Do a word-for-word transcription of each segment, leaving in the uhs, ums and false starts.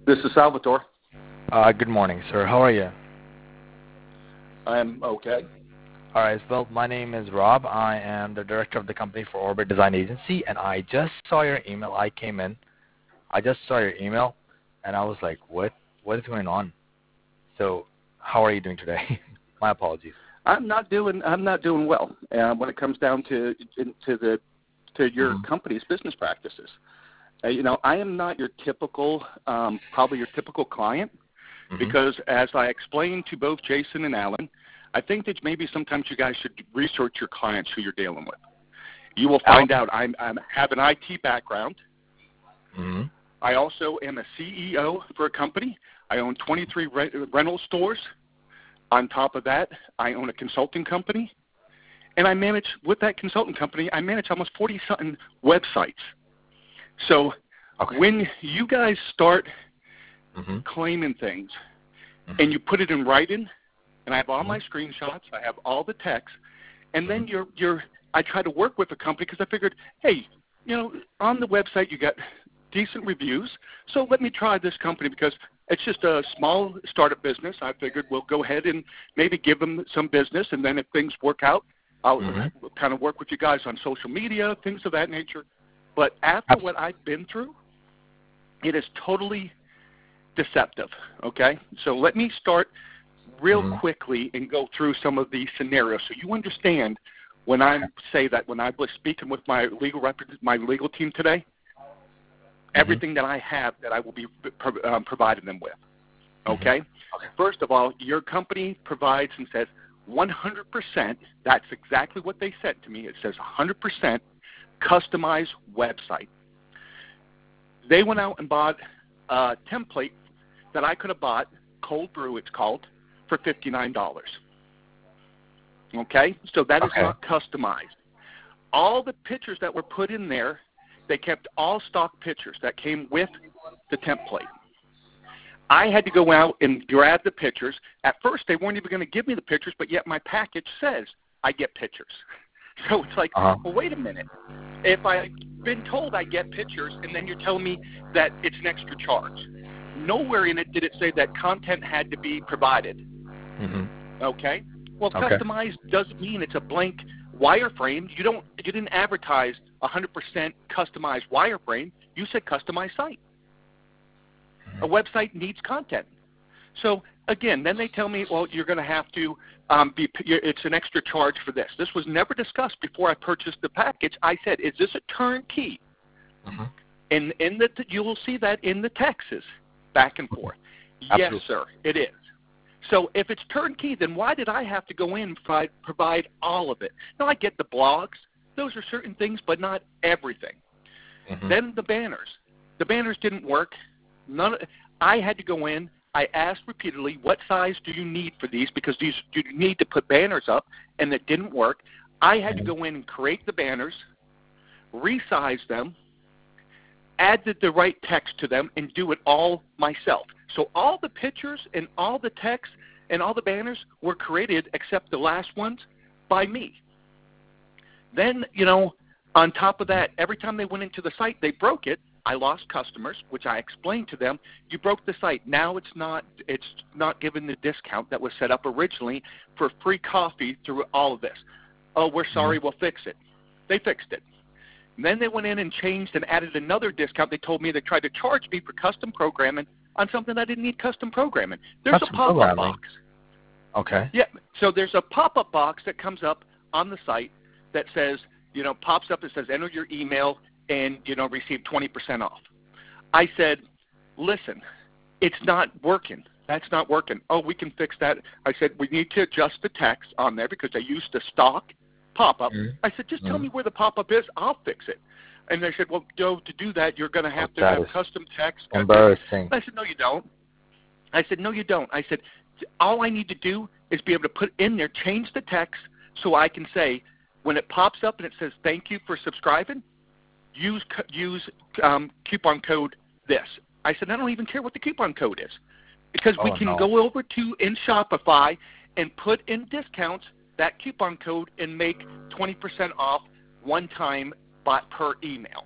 This is Salvatore. Uh, good morning, sir. How are you? I'm okay. All right. Well, my name is Rob. I am the director of the company for Orbit Design Agency, and I just saw your email. I came in. I just saw your email, and I was like, what? What is going on? So how are you doing today? My apologies. I'm not doing. I'm not doing well uh, when it comes down to to the to your mm-hmm. company's business practices. Uh, you know, I am not your typical, um, probably your typical client, mm-hmm. because as I explained to both Jason and Alan, I think that maybe sometimes you guys should research your clients who you're dealing with. You will find Alan? out I have an I T background. Mm-hmm. I also am a C E O for a company. I own twenty-three re- rental stores. On top of that, I own a consulting company, and I manage, with that consulting company, I manage almost forty-something websites. So okay. when you guys start mm-hmm. claiming things, mm-hmm. and you put it in writing, and I have all mm-hmm. my screenshots, I have all the text, and then mm-hmm. you're, you're, I try to work with the company because I figured, hey, you know, on the website you got decent reviews, so let me try this company because it's just a small startup business. I figured we'll go ahead and maybe give them some business, and then if things work out, I'll mm-hmm. kind of work with you guys on social media, things of that nature. But after what I've been through, it is totally deceptive, okay? So let me start real mm-hmm. quickly and go through some of these scenarios so you understand when I say that when I was speaking with my legal rep- my legal team today, everything mm-hmm. that I have that I will be pro- um, providing them with, okay? Mm-hmm. okay? First of all, your company provides and says one hundred percent, that's exactly what they said to me. It says one hundred percent customized website. They went out and bought a template that I could have bought, Cold Brew it's called, for fifty-nine dollars. Okay? So that okay. is not customized. All the pictures that were put in there, they kept all stock pictures that came with the template. I had to go out and grab the pictures. At first, they weren't even going to give me the pictures, but yet my package says I get pictures. So it's like, uh-huh. well, wait a minute. If I've been told I get pictures, and then you're telling me that it's an extra charge. Nowhere in it did it say that content had to be provided. Mm-hmm. Okay? Well, okay. customized doesn't mean it's a blank wireframe. You don't. You didn't advertise one hundred percent customized wireframe. You said customized site. Mm-hmm. A website needs content. So again, then they tell me, well, you're going to have to um, be. It's an extra charge for this. This was never discussed before I purchased the package. I said, is this a turnkey? Mm-hmm. And in the you will see that in the texts back and forth. Absolutely. Yes, sir, it is. So if it's turnkey, then why did I have to go in and provide, provide all of it? Now, I get the blogs. Those are certain things, but not everything. Mm-hmm. Then the banners. The banners didn't work. None. I had to go in. I asked repeatedly, what size do you need for these? Because these you need to put banners up, and it didn't work. I had mm-hmm. to go in and create the banners, resize them, add the, the right text to them, and do it all myself. So all the pictures and all the text and all the banners were created, except the last ones, by me. Then, you know, on top of that, every time they went into the site, they broke it. I lost customers, which I explained to them. You broke the site. Now it's not it's not given the discount that was set up originally for free coffee through all of this. Oh, we're sorry, mm-hmm. we'll fix it. They fixed it. And then they went in and changed and added another discount. They told me they tried to charge me for custom programming on something I didn't need custom programming. There's custom a pop-up box. Okay. Yeah, so there's a pop-up box that comes up on the site that says, you know, pops up and says, enter your email and, you know, receive twenty percent off. I said, listen, it's not working. That's not working. Oh, we can fix that. I said, we need to adjust the text on there because I used the stock pop-up. Mm-hmm. I said, just mm-hmm. tell me where the pop-up is. I'll fix it. And they said, well, Joe, to do that, you're going to have oh, to have custom text. Embarrassing. I said, no, you don't. I said, no, you don't. I said, all I need to do is be able to put in there, change the text so I can say, when it pops up and it says, thank you for subscribing, use use um, coupon code this. I said, I don't even care what the coupon code is because oh, we can no. go over to in Shopify and put in discounts that coupon code and make twenty percent off one time by, per email.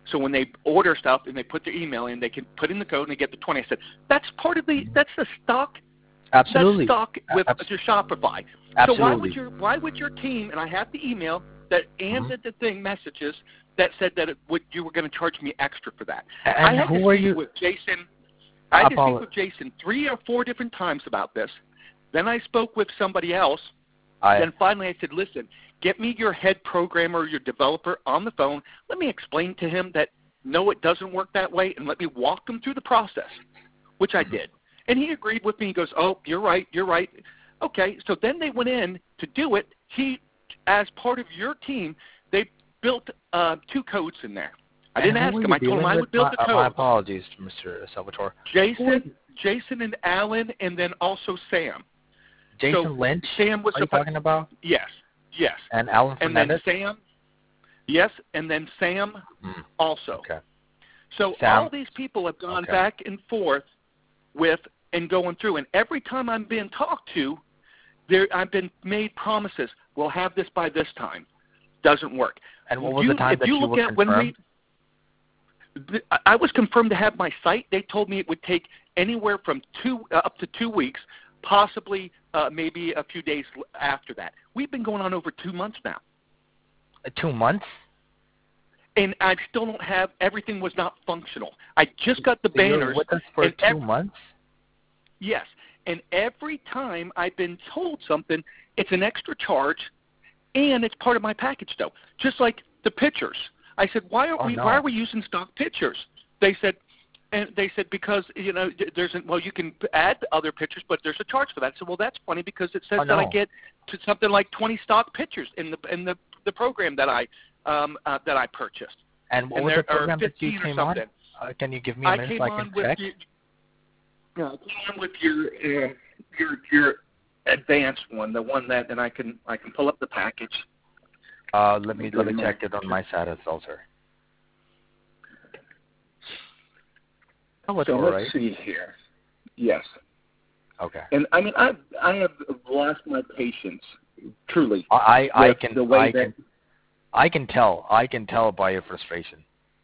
So when they order stuff and they put their email in, they can put in the code and they get the twenty. I said, that's part of the, that's the stock. Absolutely. That's stock with Abs- your Shopify. Absolutely. So why would your, why would your team, and I have the email that and mm-hmm. the thing messages that said that it would, you were going to charge me extra for that. And I had who to were speak you? with Jason. I had to speak with Jason three or four different times about this. Then I spoke with somebody else. I, then finally I said, listen, get me your head programmer or your developer on the phone. Let me explain to him that, no, it doesn't work that way, and let me walk him through the process, which I did. And he agreed with me. He goes, oh, you're right, you're right. Okay, so then they went in to do it. He, as part of your team, they built uh, two codes in there. I didn't ask him. I told him I would build the my, code. My apologies, Mister Salvatore. Jason, Jason and Alan, and then also Sam. Jason so Lynch, Sam was are you talking about? Yes, yes. And Alan Fernandez? And then Sam, yes, and then Sam mm. also. Okay. So Sam. all these people have gone okay. back and forth with and going through, and every time I'm being talked to, there I've been made promises. We'll have this by this time. Doesn't work. And what was you, the time if that you you look were at confirmed? When we, I was confirmed to have my site. They told me it would take anywhere from two uh, up to two weeks, possibly uh, maybe a few days after that. We've been going on over two months now. Uh, two months? And I still don't have, everything was not functional. I just got the so you're banners. with us for two every, months? Yes. And every time I've been told something, it's an extra charge, and it's part of my package, though. Just like the pictures. I said, why are oh, we no. why are we using stock pictures? They said, and they said because you know there's a, well you can add other pictures, but there's a charge for that. So well that's funny because it says oh, no. that I get to something like twenty stock pictures in the in the the program that I um, uh, that I purchased. And what and was there, the program that you or came something. on? Uh, can you give me a I minute came so I on can with check? Your, uh, came on with your uh, your your advanced one, the one that and I can I can pull up the package. Uh, let me let me check it on my side as well, sir. Oh, it's so all let's right. see here. Yes. Okay. And I mean, I I have lost my patience, truly. I I, I can the way I that, can I can tell I can tell by your frustration.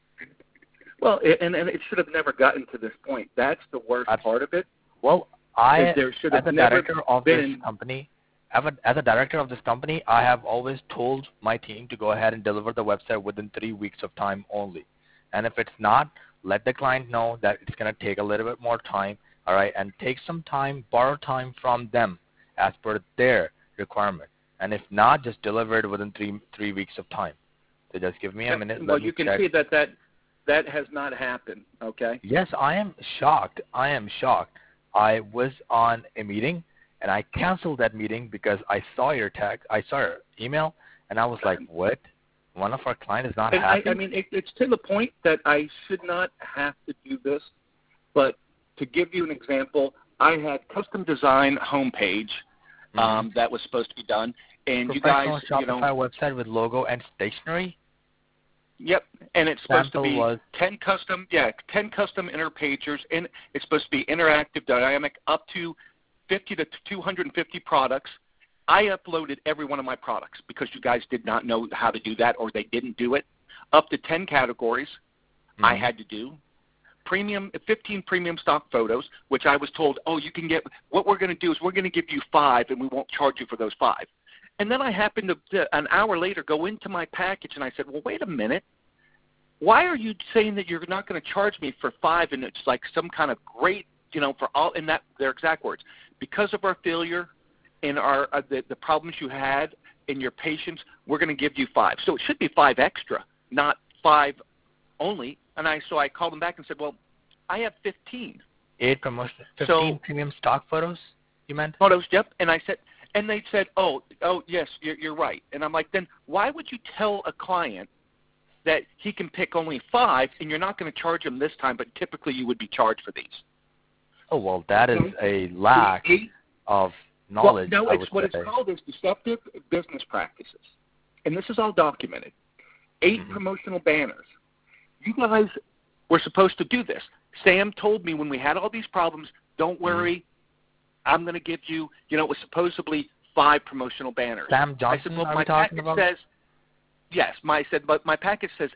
Well, it, and and it should have never gotten to this point. That's the worst I've, part of it. Well, I there should as have a never director of been, this company, as a, as a director of this company, I have always told my team to go ahead and deliver the website within three weeks of time only. And if it's not, let the client know that it's going to take a little bit more time, all right, and take some time, borrow time from them as per their requirement. And if not, just deliver it within three three weeks of time. So just give me a minute. Well, let you me can check. see that, that that has not happened, okay? Yes, I am shocked. I am shocked. I was on a meeting, and I canceled that meeting because I saw your text, I saw your email, and I was like, what? One of our clients is not and happy? I, I mean, it, it's to the point that I should not have to do this, but to give you an example, I had custom design homepage um, mm-hmm. that was supposed to be done, and you guys, Shopify you know, website with logo and stationery. Yep, and it's supposed Sample to be was ten custom, yeah, ten custom inner pagers, and it's supposed to be interactive, dynamic, up to fifty to two hundred fifty products. I uploaded every one of my products because you guys did not know how to do that, or they didn't do it. Up to ten categories, mm-hmm. I had to do. Premium, fifteen premium stock photos, which I was told, oh, you can get. What we're going to do is we're going to give you five, and we won't charge you for those five. And then I happened to, an hour later, go into my package, and I said, well, wait a minute. Why are you saying that you're not going to charge me for five, and it's like some kind of great, you know, for all, in that, their exact words, because of our failure and our uh, the, the problems you had in your patients, we're going to give you five. So it should be five extra, not five only. And I so I called them back and said, well, I have fifteen. Eight promotion, fifteen so, premium stock photos, you meant? Photos, yep. And I said, and they said, oh, oh, yes, you're, you're right. And I'm like, then why would you tell a client that he can pick only five and you're not going to charge him this time, but typically you would be charged for these? Oh, well, that is a lack of knowledge. Well, no, I it's would what say. it's called is deceptive business practices. And this is all documented. Eight mm-hmm. promotional banners. You guys were supposed to do this. Sam told me when we had all these problems, don't worry, mm-hmm. I'm going to give you, you know, it was supposedly five promotional banners. Sam Johnson, I said, well, are my we talking package about? says, yes, my, I said, but my package says eight.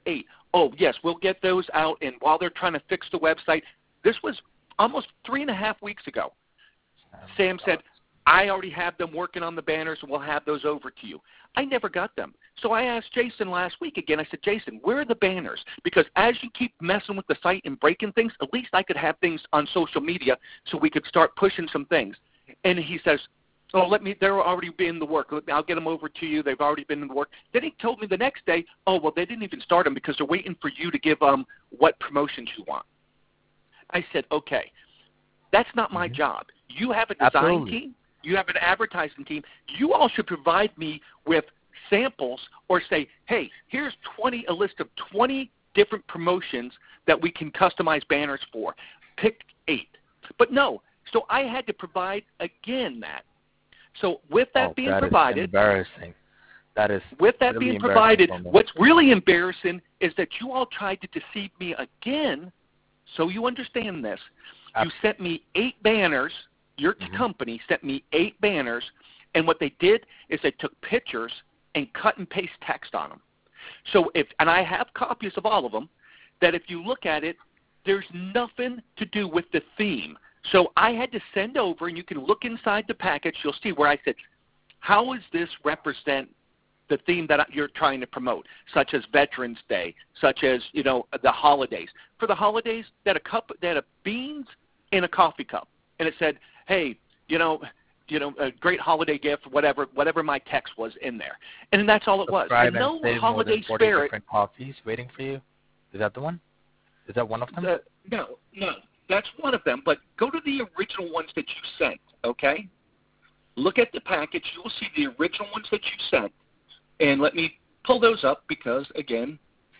oh, yes, we'll get those out. And while they're trying to fix the website, this was almost three and a half weeks ago. Oh, Sam God. said, I already have them working on the banners, and we'll have those over to you. I never got them. So I asked Jason last week again. I said, Jason, where are the banners? Because as you keep messing with the site and breaking things, at least I could have things on social media so we could start pushing some things. And he says, oh, let me, they're already in the work. I'll get them over to you. They've already been in the work. Then he told me the next day, oh, well, they didn't even start them because they're waiting for you to give them um, what promotions you want. I said, okay, that's not my Mhm. job. You have a design Absolutely. team. You have an advertising team. You all should provide me with samples or say, hey, here's twenty a list of twenty different promotions that we can customize banners for. Pick eight. But no, so I had to provide again that. So with that Oh, being that is provided, embarrassing. That is with that really being embarrassing provided, for me. what's really embarrassing is that you all tried to deceive me again. So you understand this. You Ab- sent me eight banners. Your Mhm. company sent me eight banners, and what they did is they took pictures and cut and paste text on them. So if, and I have copies of all of them, that if you look at it, there's nothing to do with the theme. So I had to send over, and you can look inside the package. You'll see where I said, how does this represent the theme that you're trying to promote, such as Veterans Day, such as, you know, the holidays. For the holidays, they had a cup, they had a beans in a coffee cup, and it said, hey, you know, you know, a great holiday gift, whatever, whatever my text was in there, and that's all it was. Subscribe And and no save more holiday than forty spirit. different coffees waiting for you. Is that the one? Is that one of them? Uh, no, no, that's one of them. But go to the original ones that you sent. Okay, look at the package. You will see the original ones that you sent, and let me pull those up because again.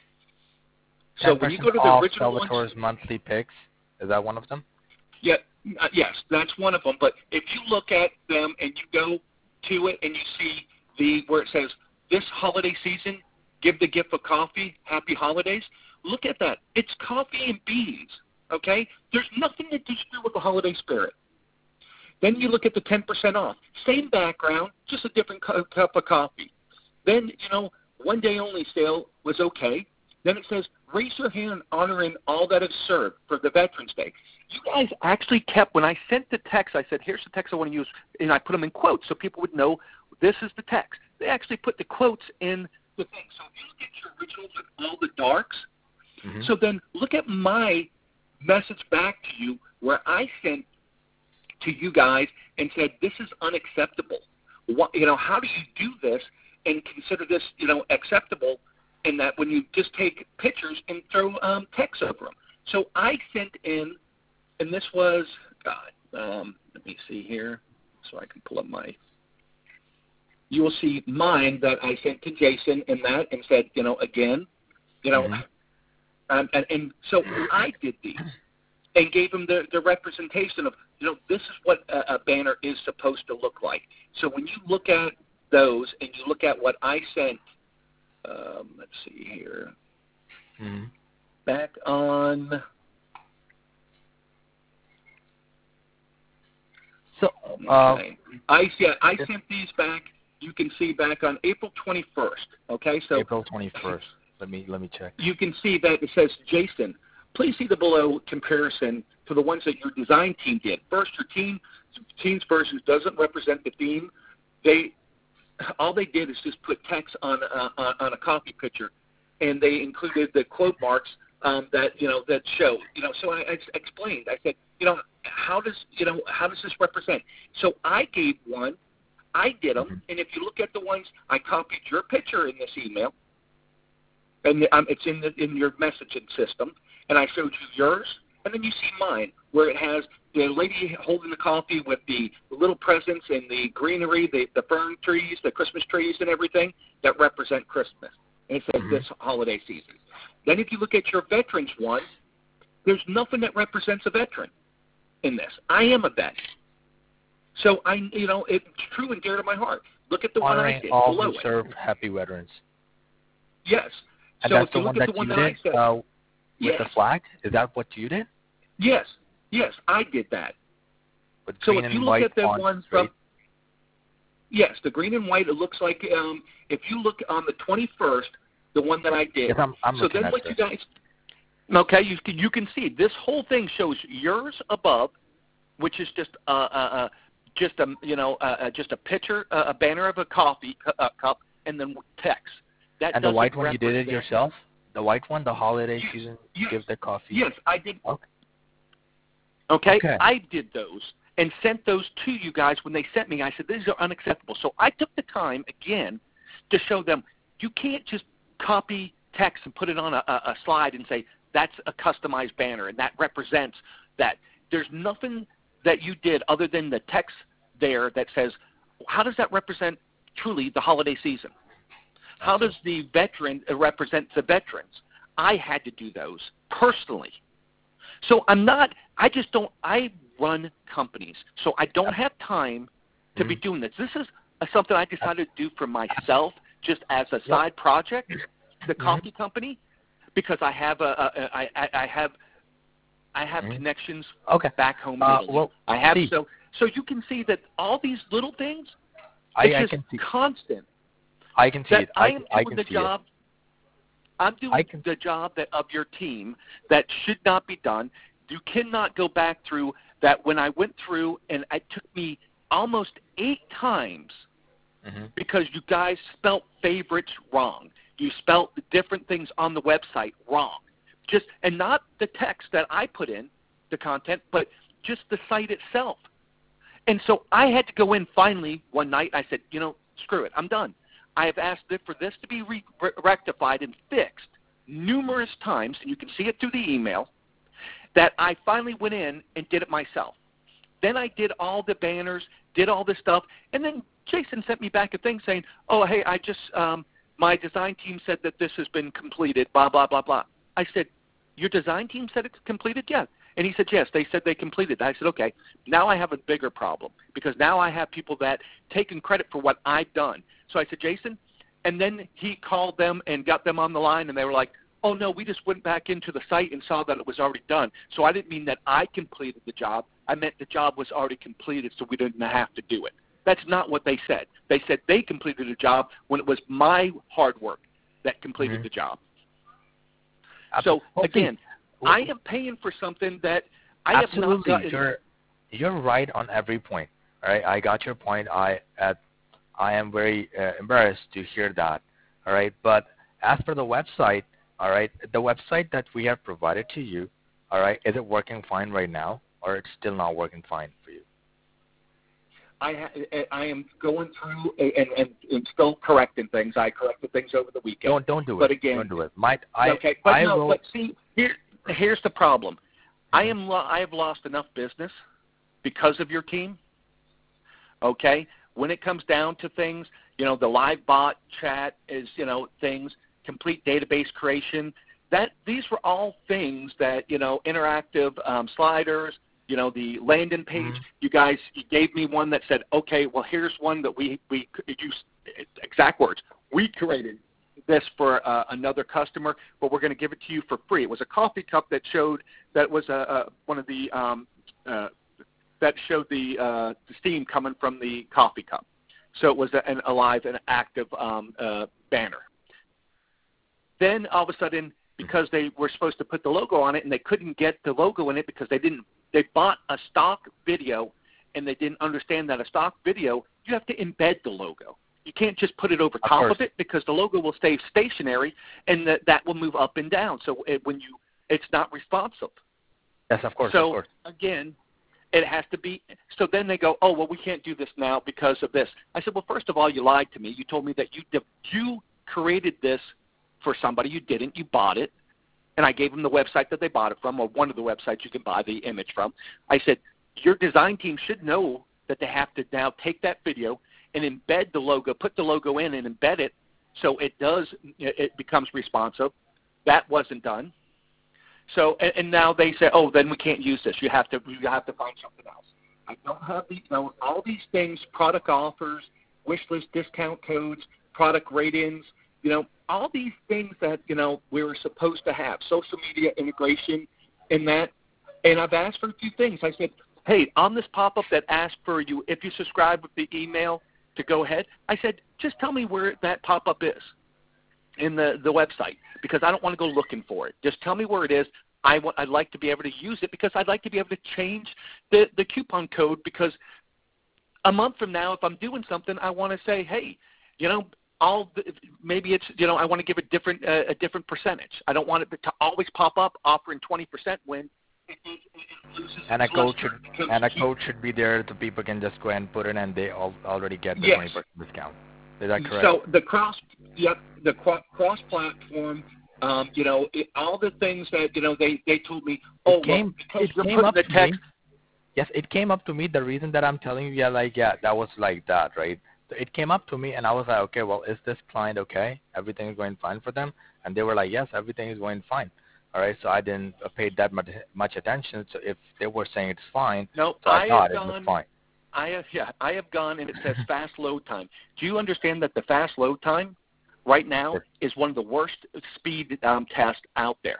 So when you go to the off original Salvatore's ones, monthly picks. Is that one of them? yeah, uh, yes, that's one of them. But if you look at them and you go to it and you see the where it says this holiday season, give the gift of coffee, happy holidays. Look at that. It's coffee and beans. Okay, there's nothing to do with the holiday spirit. Then you look at the ten percent off. Same background, just a different cu- cup of coffee. Then, you know, one day only sale was okay. Then it says, raise your hand honoring all that is served for the Veterans Day. You guys actually kept, when I sent the text, I said, here's the text I want to use, and I put them in quotes so people would know this is the text. They actually put the quotes in the thing. So if you look at your originals with all the darks, Mhm. so then look at my message back to you where I sent to you guys and said, this is unacceptable. What, you know, how do you do this and consider this, you know, acceptable in that when you just take pictures and throw um, text over them? So I sent in, and this was, God, um, let me see here so I can pull up my, you will see mine that I sent to Jason and that and said, you know, again, you know, Mhm. um, and, and so I did these and gave them the, the representation of, you know, this is what a, a banner is supposed to look like. So when you look at those and you look at what I sent, um, let's see here, Mhm. back on, So, uh, okay, I, yeah, I sent these back, you can see back on April twenty-first, okay? So April twenty-first. Let me let me check. you can see that it says, Jason, please see the below comparison to the ones that your design team did. First, your team team's version doesn't represent the theme. They all they did is just put text on uh, on, on a coffee picture, and they included the quote marks um, that you know that show. You know, so I, I explained. I said, you know, how does you know how does this represent? So I gave one. I did them, Mhm. and if you look at the ones I copied your picture in this email, and um, it's in the, in your messaging system, and I showed you yours, and then you see mine, where it has the lady holding the coffee with the little presents and the greenery, the, the fern trees, the Christmas trees and everything that represent Christmas. And it says Mhm. this holiday season. Then if you look at your veterans one, there's nothing that represents a veteran in this. I am a vet. So, I, you know, it's true and dear to my heart. Look at the one I Honoring did all below who it. serve happy veterans. Yes. And So that's if the you one look at that the one you that I did said, uh, with yes. the flag? Is that what you did? Yes, yes, I did that. With So green if you and look white at the fonts, ones right? from, yes, the green and white, it looks like um, if you look on the twenty-first, the one that I did. Yes, I'm, I'm so looking then at what this. you guys, okay, you can, you can see this whole thing shows yours above, which is just uh, uh, uh, just a you know uh, uh, just a picture, uh, a banner of a coffee uh, cup, and then text. That And the white one, you did it represent- yourself? The white one, the holiday season, yes, give the coffee? Yes, I did. Okay. Okay? okay. I did those and sent those to you guys when they sent me. I said, these are unacceptable. So I took the time, again, to show them you can't just copy text and put it on a, a slide and say, that's a customized banner, and that represents that. There's nothing that you did other than the text there that says, how does that represent truly the holiday season? How does the veteran represent the veterans? I had to do those personally. So I'm not, I just don't, I run companies, so I don't have time to mm-hmm. be doing this. This is something I decided to do for myself just as a side project, the mm-hmm. coffee company, because I have a, a I, I, I have I have mm-hmm. connections okay. back home. Uh, well, I have see. so so you can see that all these little things, I, it's I just can see. constant. I can see that it. I, I am I doing can the see job. It. I'm doing can, the job that of your team that should not be done. You cannot go back through that. When I went through, and it took me almost eight times mm-hmm. because you guys spelt favorites wrong. You spelt the different things on the website wrong. Just and not the text that I put in, the content, but just the site itself. And so I had to go in finally one night. I said, you know, screw it. I'm done. I have asked for this to be re- rectified and fixed numerous times, and you can see it through the email, that I finally went in and did it myself. Then I did all the banners, did all this stuff, and then Jason sent me back a thing saying, oh, hey, I just, um, my design team said that this has been completed, blah, blah, blah, blah. I said, your design team said it's completed? Yeah. And he said, yes, they said they completed it. I said, okay, now I have a bigger problem because now I have people that taking credit for what I've done. So I said, Jason, and then he called them and got them on the line, and they were like, oh, no, we just went back into the site and saw that it was already done. So I didn't mean that I completed the job. I meant the job was already completed so we didn't have to do it. That's not what they said. They said they completed the job when it was my hard work that completed mm-hmm. the job. So, again, I am paying for something that I Absolutely. have not gotten. You're, you're right on every point. All right, I got your point. I at, I am very uh, embarrassed to hear that. All right, but as for the website, all right, the website that we have provided to you, all right, is it working fine right now, or it's still not working fine for you? I ha- I am going through and, and, and still correcting things. I corrected things over the weekend. Don't don't do it. But again, don't do it. Might I? Okay, but I no. will, But see, here here's the problem. I am lo- I have lost enough business because of your team. Okay, when it comes down to things, you know, the live bot chat is, you know, things, complete database creation. That these were all things that, you know, interactive um, sliders. You know, the landing page, mm-hmm. you guys you gave me one that said, okay, well, here's one that we, we used, exact words, we created this for uh, another customer, but we're going to give it to you for free. It was a coffee cup that showed, that was a, a, one of the, um, uh, that showed the, uh, the steam coming from the coffee cup. So it was a, an alive and active um, uh, banner. Then all of a sudden, because they were supposed to put the logo on it and they couldn't get the logo in it because they didn't, they bought a stock video and they didn't understand that a stock video, you have to embed the logo. You can't just put it over of top course. of it because the logo will stay stationary and that, that will move up and down. So it, when you, it's not responsive. Yes, of course. So of course. again, it has to be. So then they go, oh, well, we can't do this now because of this. I said, well, first of all, you lied to me. You told me that you you created this for somebody. You didn't. You bought it. And I gave them the website that they bought it from, or one of the websites you can buy the image from. I said, your design team should know that they have to now take that video and embed the logo, put the logo in and embed it so it does, it becomes responsive. That wasn't done. So, and, and now they say, oh, then we can't use this. You have to, you have to find something else. I don't have the, you know, all these things, product offers, wish list discount codes, product rate-ins, you know, all these things that, you know, we were supposed to have, social media integration and that. And I've asked for a few things. I said, hey, on this pop-up that asked for you, if you subscribe with the email to go ahead, I said, just tell me where that pop-up is. in the, the website because I don't want to go looking for it. Just tell me where it is. I want, I'd like to be able to use it because I'd like to be able to change the, the coupon code because a month from now, if I'm doing something, I want to say, hey, you know, all the, maybe it's, you know, I want to give a different uh, a different percentage. I don't want it to always pop up offering twenty percent when it, it, it loses. And a code should and a code should be there so people can just go and put it and they all, already get the yes. twenty percent discount. Is that correct? So the cross, yep, the cross platform. Um, you know, it, all the things that, you know, they, they told me, oh, it came, well, it came up to me. Yes, it came up to me. The reason that I'm telling you, yeah, like, yeah, that was like that, right? So it came up to me, and I was like, okay, well, is this client okay? Everything is going fine for them? And they were like, yes, everything is going fine. All right, so I didn't pay that much, much attention. So if they were saying it's fine, no, so I, I thought have it gone, was fine. I have, yeah, I have gone, and it says fast load time. Do you understand that the fast load time right now is one of the worst speed um, tests out there?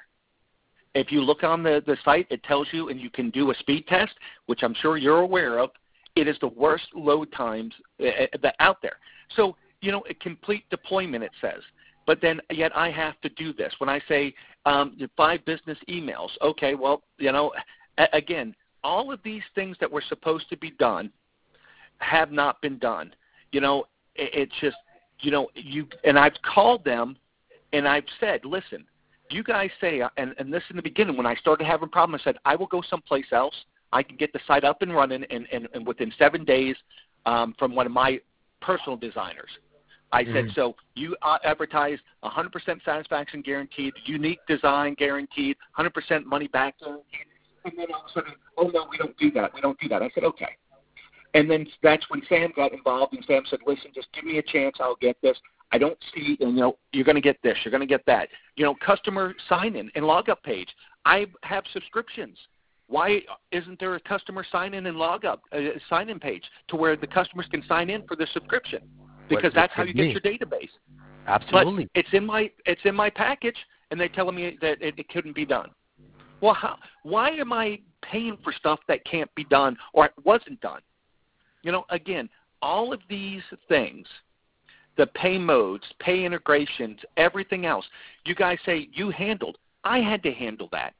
If you look on the, the site, it tells you, and you can do a speed test, which I'm sure you're aware of. It is the worst load times uh, that out there. So, you know, a complete deployment, it says. But then yet I have to do this. When I say um, five business emails, okay, well, you know, a- again, all of these things that were supposed to be done have not been done. You know, it, it's just, you know, you and I've called them and I've said, listen, you guys say, and, and this in the beginning when I started having problems, I said, I will go someplace else. I can get the site up and running and, and, and within seven days um, from one of my personal designers. I mm-hmm. said, so you uh, advertise one hundred percent satisfaction guaranteed, unique design guaranteed, one hundred percent money back guaranteed. And then all of a sudden, oh, no, we don't do that. We don't do that. I said, okay. And then that's when Sam got involved, and Sam said, listen, just give me a chance. I'll get this. I don't see, and, you know, you're going to get this. You're going to get that. You know, customer sign-in and log-up page. I have subscriptions. Why isn't there a customer sign-in and log-up, uh, sign-in page to where the customers can sign in for the subscription? Because what, that's how you be? get your database. Absolutely. But it's in my it's in my package, and they're telling me that it, it couldn't be done. Well, how, why am I paying for stuff that can't be done or wasn't done? You know, again, all of these things, the pay modes, pay integrations, everything else, you guys say you handled. I had to handle that.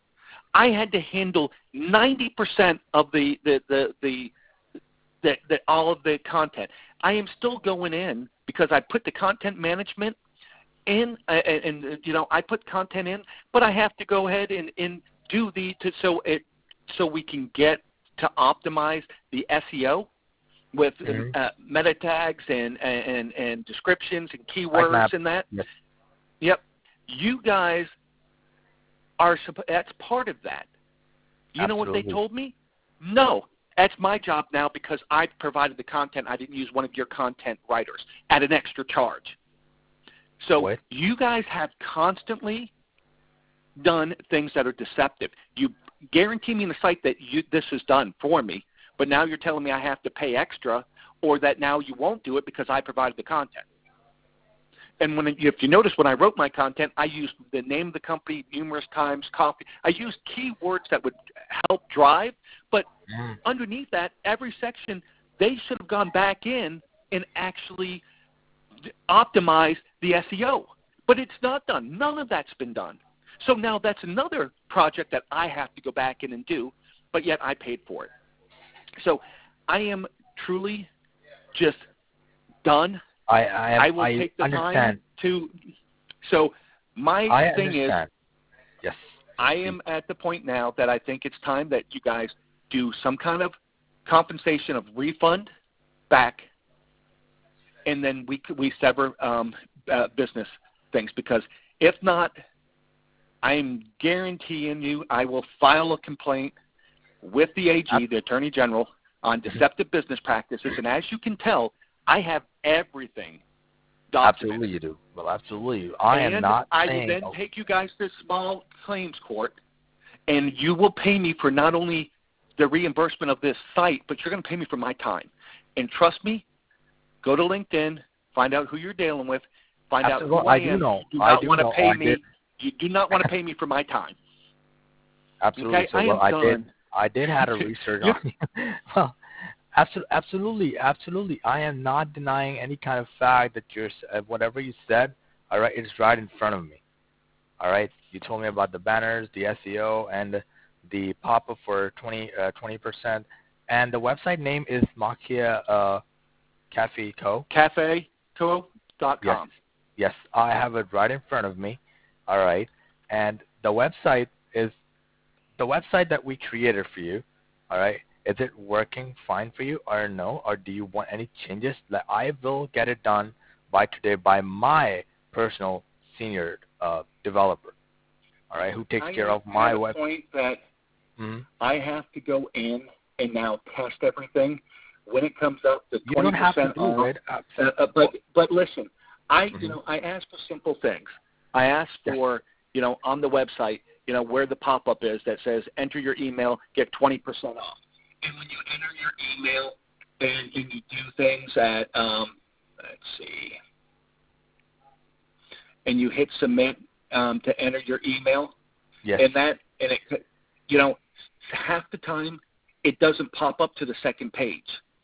I had to handle ninety percent of the the the, the, the, the all of the content. I am still going in because I put the content management in, uh, and, and you know I put content in, but I have to go ahead and, and do the to, so it so we can get to optimize the S E O with mm-hmm. uh, meta tags and, and and descriptions and keywords and that. Yes. Yep. You guys are that's part of that. You Absolutely. know what they told me? No. That's my job now because I provided the content. I didn't use one of your content writers at an extra charge. So what? You guys have constantly done things that are deceptive. You guarantee me in the site that you, this is done for me, but now you're telling me I have to pay extra, or that now you won't do it because I provided the content. And when if you notice, when I wrote my content, I used the name of the company numerous times, coffee. I used keywords that would help drive, but mm. underneath that, every section, they should have gone back in and actually optimized the S E O. But it's not done. None of that's been done. So now that's another project that I have to go back in and do, but yet I paid for it. So I am truly just done. I I, am, I will I take the understand. time to. So my I thing understand. is, yes, I am at the point now that I think it's time that you guys do some kind of compensation of refund back, and then we we sever um, uh, business things, because if not, I'm guaranteeing you I will file a complaint with the A G, the Attorney General, on deceptive business practices. And as you can tell, I have everything documented. Absolutely you do. Well, absolutely. I and am not I saying... will then take you guys to small claims court, and you will pay me for not only the reimbursement of this site, but you're going to pay me for my time. And trust me, go to LinkedIn, find out who you're dealing with, find absolutely. out who I, I do am. know. You do I not do want to know. pay I me. did. You do not want to pay me for my time. Absolutely. Okay? So, I well, am I done. did. I did have a research on you. Well, absolutely, absolutely. I am not denying any kind of fact that you're uh, whatever you said. All right, it's right in front of me. All right, you told me about the banners, the S E O, and the pop-up for twenty percent. And the website name is Macchia uh, Cafe Co. cafe co dot com. Yes, yes, I have it right in front of me. All right, and the website is the website that we created for you. All right, is it working fine for you or no? Or do you want any changes? Like, I will get it done by today by my personal senior uh, developer. All right, who takes I care of my web. web. Point that Mm-hmm. I have to go in and now test everything. When it comes up to You twenty don't have to percent do off, it. Uh, uh, uh, but but listen, I mm-hmm. you know I asked for simple things. I asked Yes. for you know on the website you know where the pop-up is that says enter your email, get twenty percent off. And when you enter your email and, and you do things at um, let's see, and you hit submit um, to enter your email, Yes. and that and it you know half the time it doesn't pop up to the second page.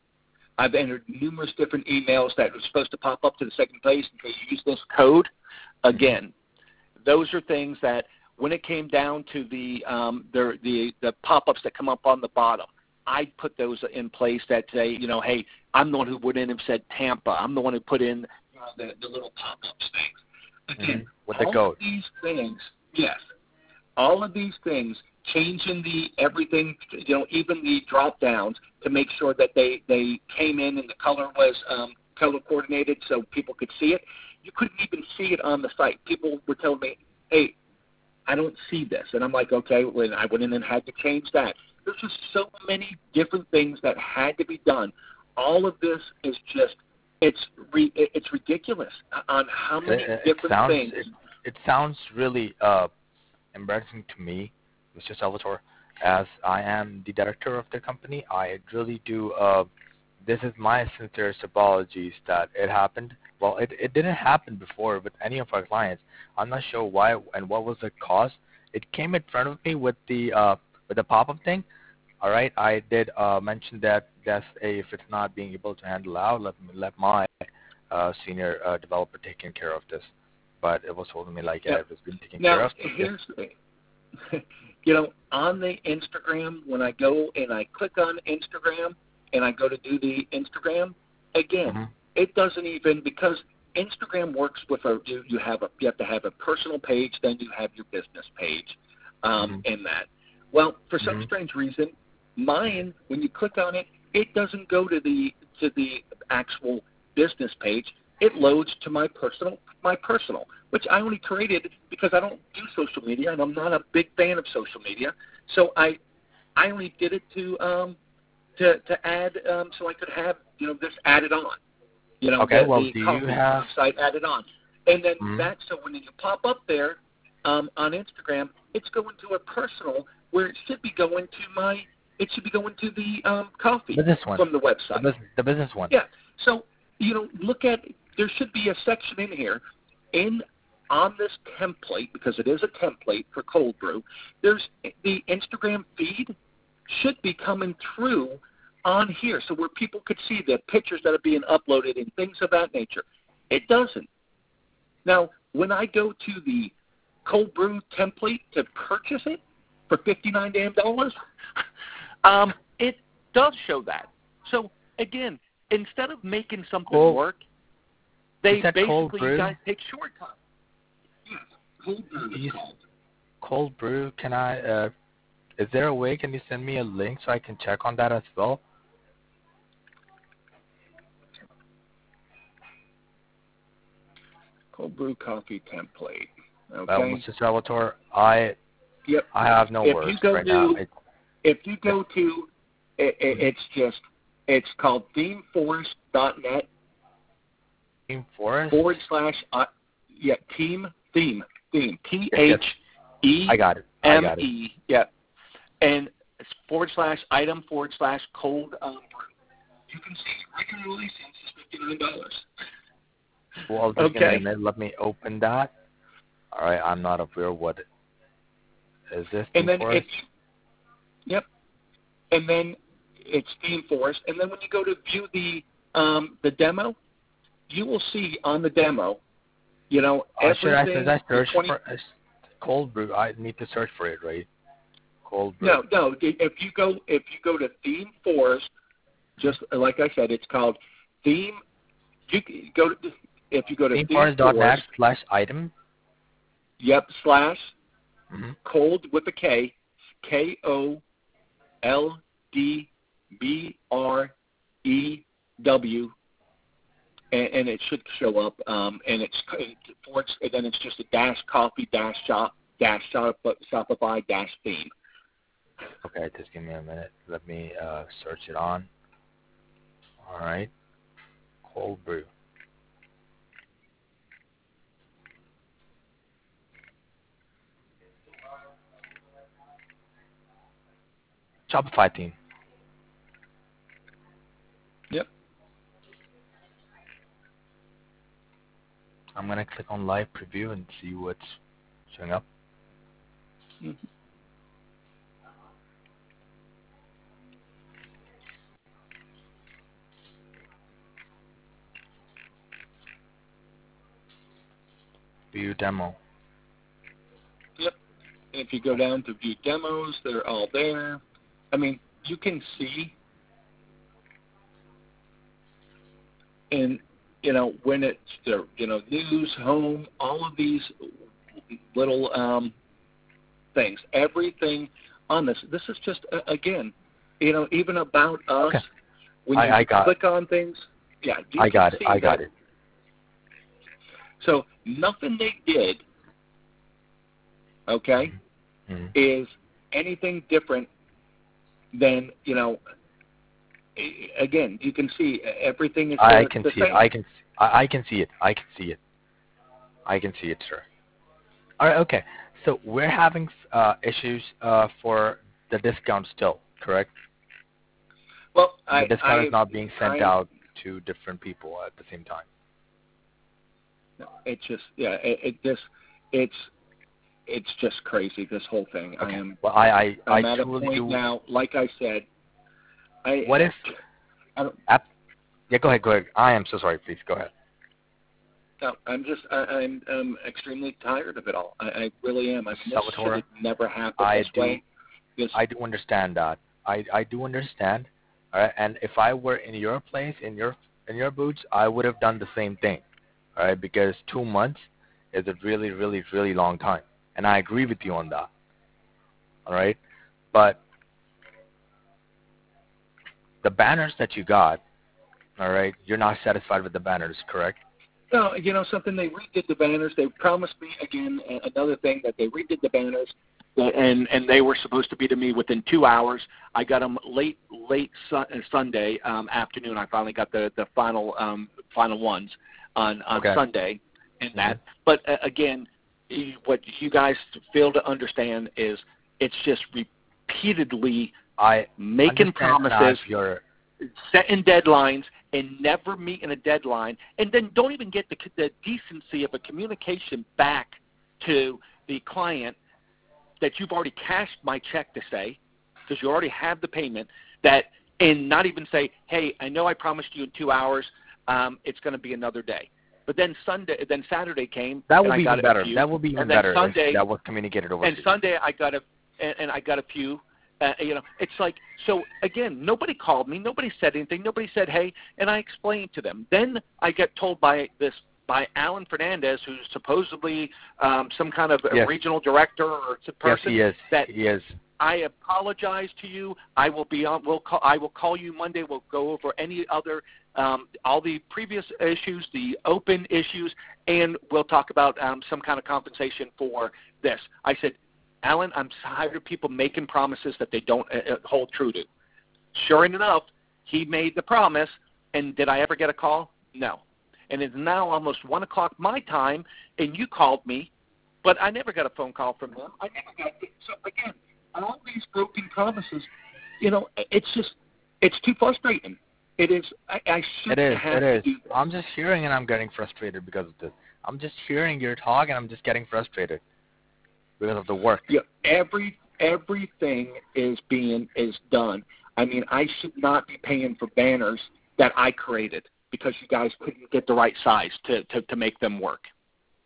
I've entered numerous different emails that were supposed to pop up to the second page and they use this code. Again, those are things that when it came down to the um, the, the the pop-ups that come up on the bottom, I put those in place that say, you know, hey, I'm the one who went in and said Tampa. I'm the one who put in you know, the, the little pop-ups things. Again, mm-hmm. With the all code. of these things, yes, all of these things, changing the everything, you know, even the drop downs to make sure that they, they came in and the color was um, color coordinated so people could see it. You couldn't even see it on the site. People were telling me, hey, I don't see this. And I'm like, okay, well, I went in and had to change that. There's just so many different things that had to be done. All of this is just, it's re, it's ridiculous on how many it, it different sounds, things. It, it sounds really uh, embarrassing to me, Mister Salvatore, as I am the director of the company. I really do, uh, this is my sincerest apologies that it happened. Well, it, it didn't happen before with any of our clients. I'm not sure why and what was the cause. It came in front of me with the uh, with the pop-up thing. All right, I did uh, mention that that's a, if it's not being able to handle out, let me, let my uh, senior uh, developer taking care of this. But it was told to me like, yeah, Yeah. it was being taken now, care of. Here's the thing. You know, on the Instagram, when I go and I click on Instagram and I go to do the Instagram, again, Mm-hmm. it doesn't even, because Instagram works with a, you, you have a, you have to have a personal page, then you have your business page um, Mm-hmm. in that. Well, for some Mm-hmm. strange reason, mine, when you click on it, it doesn't go to the to the actual business page. It loads to my personal, my personal, which I only created because I don't do social media and I'm not a big fan of social media. So I, I only did it to um, to to add um, so I could have you know this added on. You know, Okay, the, well, the do you coffee have site added on, and then mm-hmm. that so when you pop up there um, on Instagram, it's going to a personal where it should be going to my. It should be going to the um, coffee business one. from the website. The, bus- the business one. Yeah. So, you know, look at, there should be a section in here in on this template, because it is a template for cold brew, there's the Instagram feed should be coming through on here so where people could see the pictures that are being uploaded and things of that nature. It doesn't. Now, when I go to the cold brew template to purchase it for fifty-nine damn dollars, um, it does show that. So again, instead of making something cold, work, they basically you guys take shortcuts. Yes, cold brew is called. Cold brew. Can I? Uh, is there a way? Can you send me a link so I can check on that as well? Cold brew coffee template. Okay. Well, Mister Salvatore, I yep. I have no if words you go right to, now. It, if you go to, it, it, it's just, it's called themeforest dot net. Team Forest? Forward slash, uh, yeah, team, theme, theme, T H E I got it. I M got it. E, yeah. And it's forward slash item forward slash cold um, brew. You can see regularly since it's fifty-nine dollars. Well, just give me a minute. Let me open that. All right, I'm not aware what it is. This and then Forest? it's, yep. And then it's Theme Forest. And then when you go to view the um, the demo, you will see on the demo You know, Uh, should I, everything. should I search twenty for uh, cold brew? I need to search for it, right? Cold brew. No, no. If you go, if you go to Theme Forest, just like I said, it's called Theme. You can go to if you go to themeforest dot net slash item. Yep, slash Mm-hmm. cold with a K, K O L D B R E W, and, and it should show up. Um, and it's forward, and then it's just a dash coffee dash shop dash shop Shopify dash theme. Okay, just give me a minute. Let me uh, search it on. All right, cold brew. Shopify theme. Yep. I'm gonna click on live preview and see what's showing up. Mm-hmm. View demo. Yep. And if you go down to view demos, they're all there. I mean, you can see, and you know when it's the you know news, home, all of these little um, things, everything on this. This is just uh, again, you know, even about us. Okay. When I, you I got click it. on things, yeah, you I can got it. see I got that. it. So nothing they did, okay, Mm-hmm. is anything different than, you know, again, you can see everything is I the, can the see same. it. I can. I, I can see it. I can see it. I can see it, sir. All right. Okay. So we're having uh, issues uh, for the discount still, correct? Well, The I, discount I, is not being sent I, out to different people at the same time. No, it's just yeah, it, it just it's it's just crazy. This whole thing. Okay. I am. Well, I I, I'm I at a truly point do. now. Like I said, I. What if? I don't, Ap- yeah, go ahead. Go ahead. I am so sorry. Please go ahead. no, I'm just. I, I'm. I'm extremely tired of it all. I, I really am. I mean, this should Salvatore, have never happened I this do. way. This, I do understand that. I I do understand. All right. And if I were in your place, in your in your boots, I would have done the same thing. All right, because two months is a really, really, really long time, and I agree with you on that. All right, but the banners that you got, all right, you're not satisfied with the banners, correct? no, you know something. They redid the banners. They promised me again another thing that they redid the banners. And and they were supposed to be to me within two hours. I got them late late su- Sunday um, afternoon. I finally got the the final um, final ones on on Okay. Sunday, and Mm-hmm. that. But uh, again, what you guys fail to understand is it's just repeatedly I making understand promises, that you're setting deadlines, and never meeting a deadline, and then don't even get the the decency of a communication back to the client that you've already cashed my check to say, because you already have the payment, that and not even say, hey, I know I promised you in two hours, um, it's going to be another day. But then Sunday, then Saturday came, that and would I be got even a better. few, That would be even and then better Sunday, if that was communicated over. And Sunday I got a, and, and I got a few. Uh, you know, it's like, so again, nobody called me, nobody said anything, nobody said hey, and I explained to them. Then I get told by this by Alan Fernandez, who's supposedly um, some kind of Yes. regional director or person, Yes, he is. that He is. I apologize to you. I will be on. We'll call. I will call you Monday. We'll go over any other, um, all the previous issues, the open issues, and we'll talk about um, some kind of compensation for this. I said, Alan, I'm tired of people making promises that they don't uh, hold true to. Sure enough, he made the promise, and did I ever get a call? No. And it's now almost one o'clock my time, and you called me, but I never got a phone call from him. I never got it. So again, all these broken promises, you know, it's just, it's too frustrating. It is. I, I shouldn't It is. have It is. to do this. I'm just hearing and I'm getting frustrated because of this. I'm just hearing your talk and I'm just getting frustrated because of the work. Yeah, every everything is being is done. I mean, I should not be paying for banners that I created because you guys couldn't get the right size to, to, to make them work.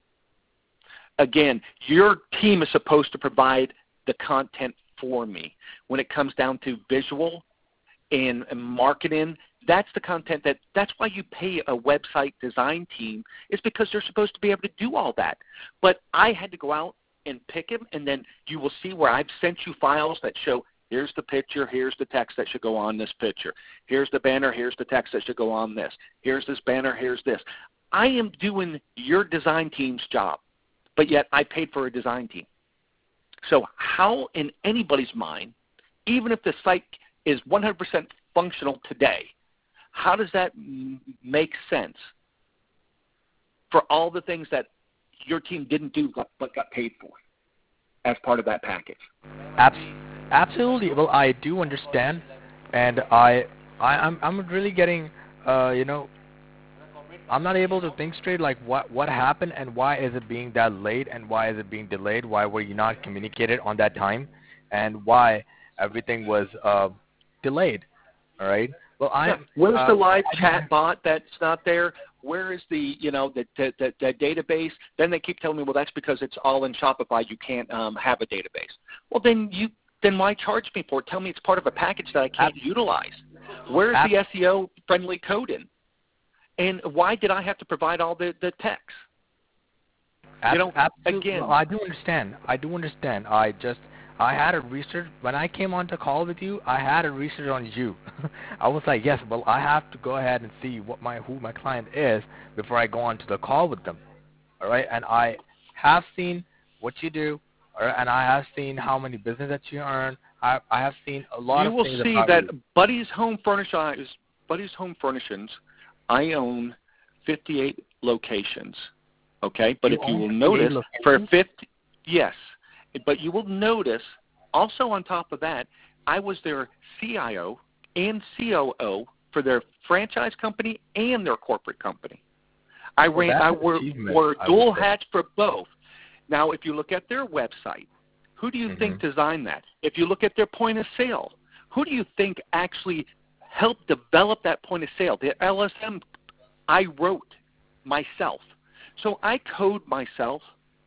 again, your team is supposed to provide the content for me. When it comes down to visual and, and marketing, that's the content that, that's why you pay a website design team, is because they're supposed to be able to do all that. But I had to go out and pick them, and then you will see where I've sent you files that show, here's the picture, here's the text that should go on this picture. Here's the banner, here's the text that should go on this. Here's this banner, here's this. I am doing your design team's job, but yet I paid for a design team. So how in anybody's mind, even if the site is one hundred percent functional today, how does that m- make sense for all the things that your team didn't do but got paid for as part of that package? Absolutely. Well, I do understand, and I, I I'm I'm really getting, uh, you know, I'm not able to think straight. Like what what happened and why is it being that late and why is it being delayed? Why were you not communicated on that time, and why everything was uh, delayed? All right. Well, I. Yeah. Where's uh, the live I, chat bot that's not there? Where is the, you know, the, the, the, the database? Then they keep telling me, well, that's because it's all in Shopify. You can't um, have a database. Well, then you then why charge me for it? Tell me it's part of a package that I can't Ab- utilize. Where's Ab- the S E O-friendly coding? And why did I have to provide all the, the text? Ab- you know, absolutely. again. Well, I do understand. I do understand. I just, I had a research, when I came on to call with you, I had a research on you. I was like, yes, well, I have to go ahead and see what my, who my client is before I go on to the call with them. All right? And I have seen what you do, all right? And I have seen how many business that you earn. I, I have seen a lot you of things will see about that you. Buddy's Home Furnishings, Buddy's Home Furnishings, I own fifty-eight locations, okay? But You if you own will notice, locations? for fifty, yes, but you will notice also on top of that, I was their C I O and C O O for their franchise company and their corporate company. I Well, ran, I wore, wore dual hats for both. Now, if you look at their website, who do you mm-hmm. think designed that? If you look at their point of sale, who do you think actually helped develop that point of sale? The L S M I wrote myself. So I code myself,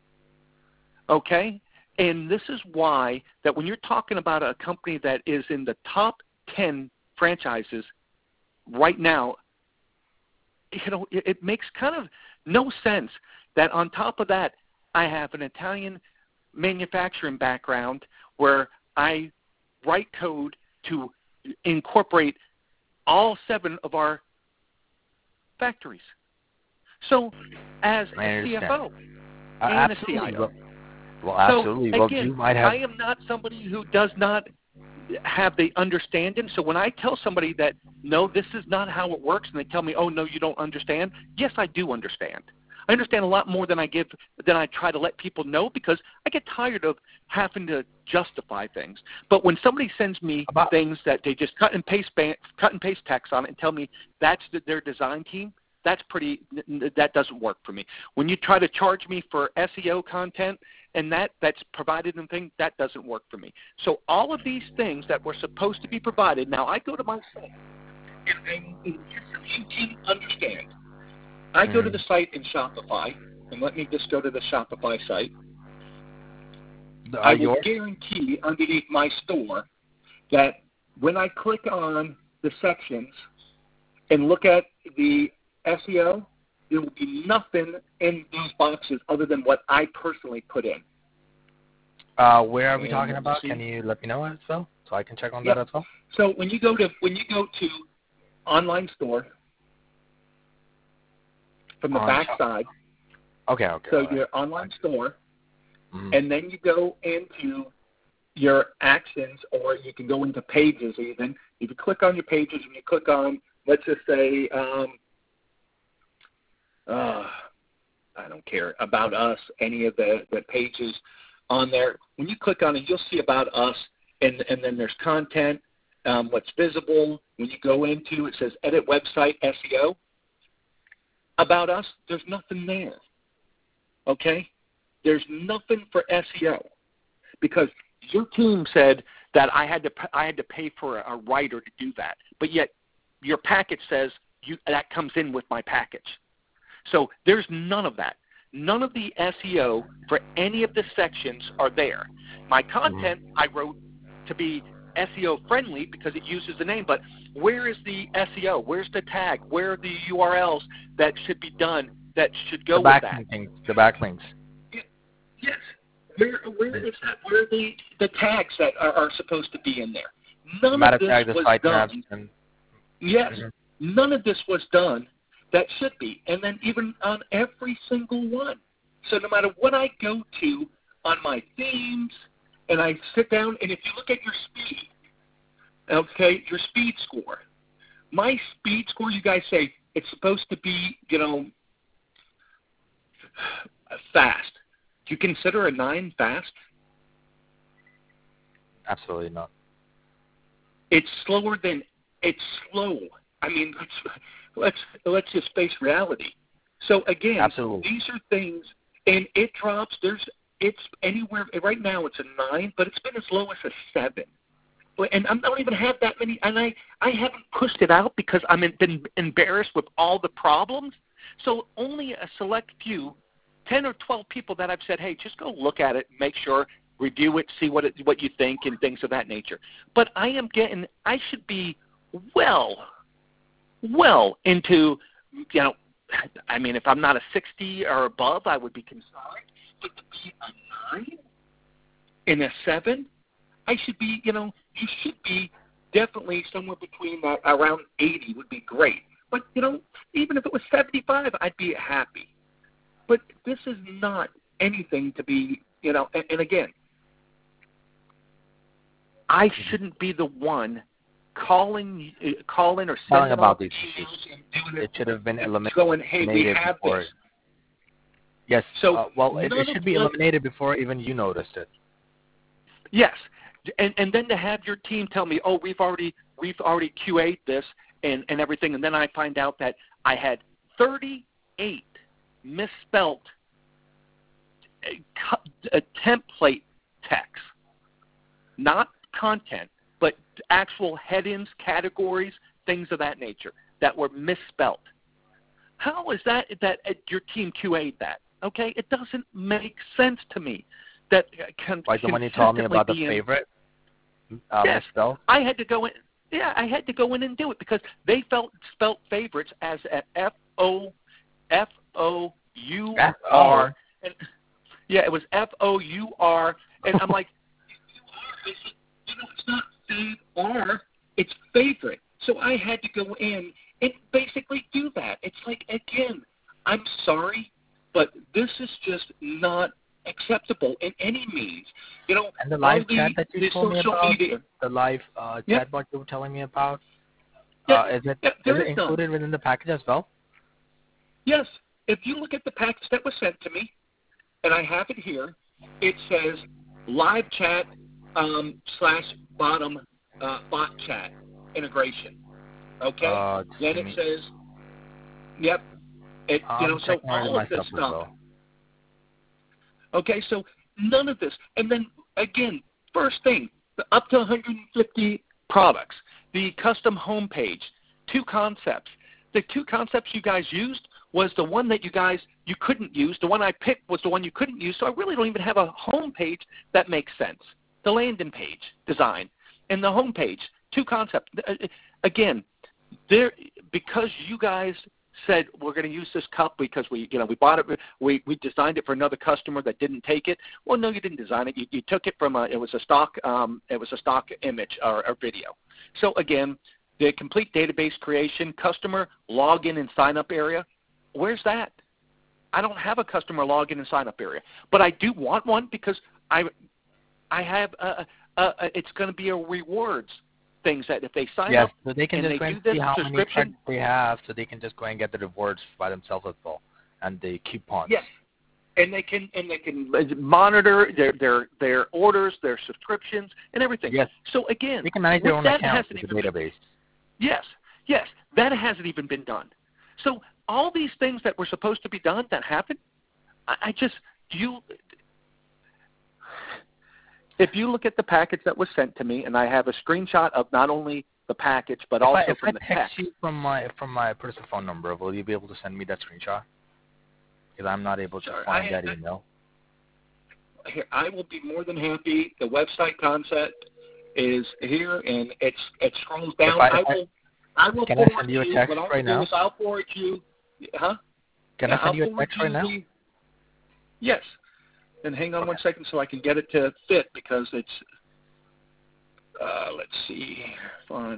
okay? And this is why that when you're talking about a company that is in the top ten franchises right now, you know, it, it makes kind of no sense that on top of that, I have an Italian manufacturing background where I write code to incorporate all seven of our factories. So as a C F O uh, and a C I O. Well, well absolutely. So, again, well, you might have... I am not somebody who does not have the understanding. So when I tell somebody that, no, this is not how it works, and they tell me, oh, no, you don't understand, yes, I do understand. I understand a lot more than I give, than I try to let people know, because I get tired of having to justify things. But when somebody sends me About- things that they just cut and paste, cut and paste text on it and tell me that's the, their design team, that's pretty. That doesn't work for me. When you try to charge me for S E O content and that that's provided and things, that doesn't work for me. So all of these things that were supposed to be provided. Now I go to my site, and, and, and just so you can understand. I go to the site in Shopify, and let me just go to the Shopify site. Uh, I will yours? guarantee underneath my store that when I click on the sections and look at the S E O, there will be nothing in those boxes other than what I personally put in. Uh, where are we and talking about? see. Can you let me know as well, so I can check on Yep. that as well? So when you go to when you go to online store, from the On back shop. side. Okay, okay. So right. your online store, mm-hmm. and then you go into your actions, or you can go into pages even. If you click on your pages and you click on, let's just say, um, uh, I don't care, About Us, any of the, the pages on there. When you click on it, you'll see About Us, and, and then there's content, um, what's visible. When you go into, it says Edit Website S E O. About Us, there's nothing there, okay? There's nothing for S E O because your team said that I had to I had to pay for a, a writer to do that, but yet your package says you, that comes in with my package. So there's none of that. none of the S E O for any of the sections are there. My content Mm-hmm. I wrote to be S E O friendly because it uses the name, but where is the S E O? Where's the tag? Where are the U R Ls that should be done that should go The with that? backlinks. The backlinks. Yes. Where where is that? Where are the, the tags that are, are supposed to be in there? None Meta of this tag, the was sitemaps, done. and Yes. mm-hmm. None of this was done that should be. And then even on every single one. So no matter what I go to on my themes, and I sit down, and if you look at your speed, okay, your speed score, my speed score, you guys say it's supposed to be, you know, fast. Do you consider a nine fast? Absolutely not. It's slower than it's slow. I mean, let's let's let's just face reality. So again, Absolutely. these are things, and it drops. There's it's anywhere right now. It's a nine, but it's been as low as a seven. And I don't even have that many, and I I haven't pushed it out because I'm in, been embarrassed with all the problems. So only a select few, ten or twelve people that I've said, hey, just go look at it, make sure, review it, see what it, what you think, and things of that nature. But I am getting, I should be well, well into, you know, I mean, if I'm not a sixty or above, I would be concerned. But to be a nine and a seven, I should be, you know, you should be definitely somewhere between that, around eighty would be great. But, you know, even if it was seventy-five, I'd be happy. But this is not anything to be, you know, and, and again, I shouldn't be the one calling, uh, calling or Telling sending about all the these issues. emails and doing It should have been and eliminated. going, hey, we have before. this. Yes. So uh, well, it, it none should of be what- eliminated before even you noticed it. Yes, and and then to have your team tell me, oh, we've already we've already Q A'd this and, and everything, and then I find out that I had thirty-eight misspelt uh, uh, template text, not content, but actual head-ins, categories, things of that nature that were misspelt. How is that that uh, your team Q A'd that? Okay, it doesn't make sense to me. That can Like the one you told me about the in, favorite uh, yes, misspell? I had to go in. Yeah, I had to go in and do it because they felt spelt favorites as a F O F O U R. And yeah, it was F O U R, and I'm like, you know, it's not fav R, it's favorite. So I had to go in and basically do that. It's like, again, I'm sorry, but this is just not acceptable in any means. You know, and the live the, chat that you the told me social about, media, the live uh, yep. chatbot you were telling me about, Yeah, uh, is it, yeah, is it included none. within the package as well? Yes. If you look at the package that was sent to me, and I have it here, it says live chat um, slash bottom uh, bot chat integration. Okay? Uh, then it me, says, yep. It, you know, so all of this stuff. Well. Okay, so none of this. And then, again, first thing, the up to one hundred fifty products, the custom homepage, two concepts. The two concepts you guys used was the one that you guys, you couldn't use. The one I picked was the one you couldn't use, so I really don't even have a homepage that makes sense. The landing page design and the homepage, two concepts. Again, there because you guys said we're going to use this cup because we, you know, we bought it, we, we designed it for another customer that didn't take it. Well, no, you didn't design it. You, you took it from a, it was a stock, um, it was a stock image or, or video. So again, the complete database creation, customer login and sign up area. Where's that? I don't have a customer login and sign up area, but I do want one because I, I have a, a, a it's going to be a rewards. Things that if they sign yes, up so they can and just they go do and this see how many subscription, cards they have, so they can just go and get the rewards by themselves as well, and the coupons. Yes, and they can and they can monitor their their their orders, their subscriptions, and everything. Yes. So again, they can manage their own that account hasn't with the even database. Been, yes, yes, that hasn't even been done. So all these things that were supposed to be done that happened, I, I just you. If you look at the package that was sent to me, and I have a screenshot of not only the package but if also I, if from I the text text. you from my from my personal phone number, will you be able to send me that screenshot? because I'm not able to Sorry, find I, that I, email. here, I will be more than happy. The website concept is here, and it's it scrolls down. If I, I if I, will I will can I forward send you a you. text What I will right do now? is I'll forward you. Huh? Can Yeah, I send I'll you a forward text you right now? the. Yes. And hang on Okay. one second so I can get it to fit because it's. Uh, let's see, font.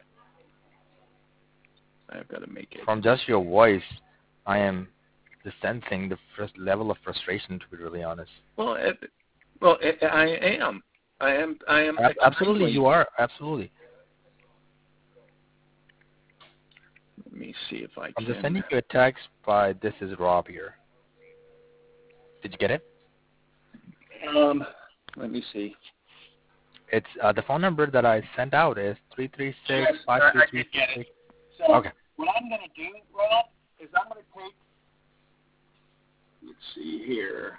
I've got to make it. From just your voice, I am sensing the first level of frustration, to be really honest. Well, it, well, it, I am. I am. I am. Ab- absolutely, extremely- you are. Absolutely. Let me see if I I'm can. just sending you a text by this is Rob here. Did you get it? Um, let me see. It's uh, the phone number that I sent out is three three six five two three six. So Okay. what I'm going to do, Rob, is I'm going to take. Let's see here.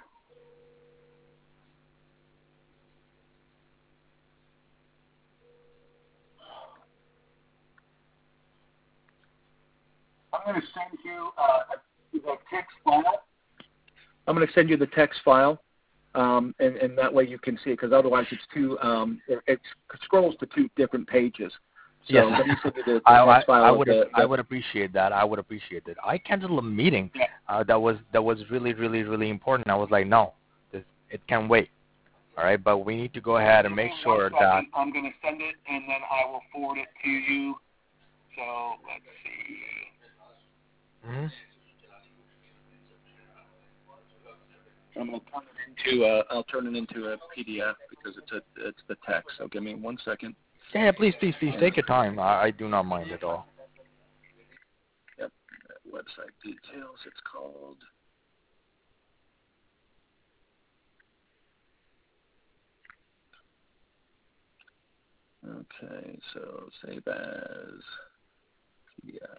I'm going to send you uh, the text file. I'm going to send you the text file, um, and, and that way you can see it, because otherwise it's two. Um, it, it scrolls to two different pages. So Yes. let me send you the, the I, text I, file. I of would the, I the, would appreciate that. I would appreciate that. I canceled a meeting Yeah. uh, that was that was really really really important. I was like, no, this, it can wait. All right, but we need to go ahead and make sure that. I'm going to send it, and then I will forward it to you. So let's see. Mm-hmm. I'm going to turn it into a. I'll turn it into a P D F because it's a it's the text. So give me one second. Yeah, yeah, please, please, please take your time. I, I do not mind at all. Yep. Website details. It's called. Okay, so save as P D F.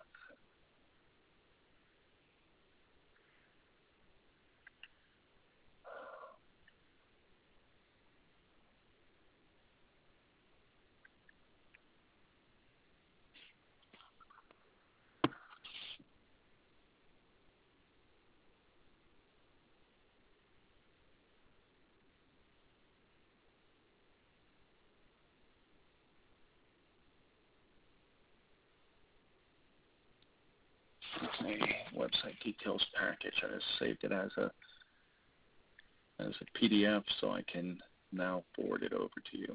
Okay, website details package. I just saved it as a as a P D F, so I can now forward it over to you.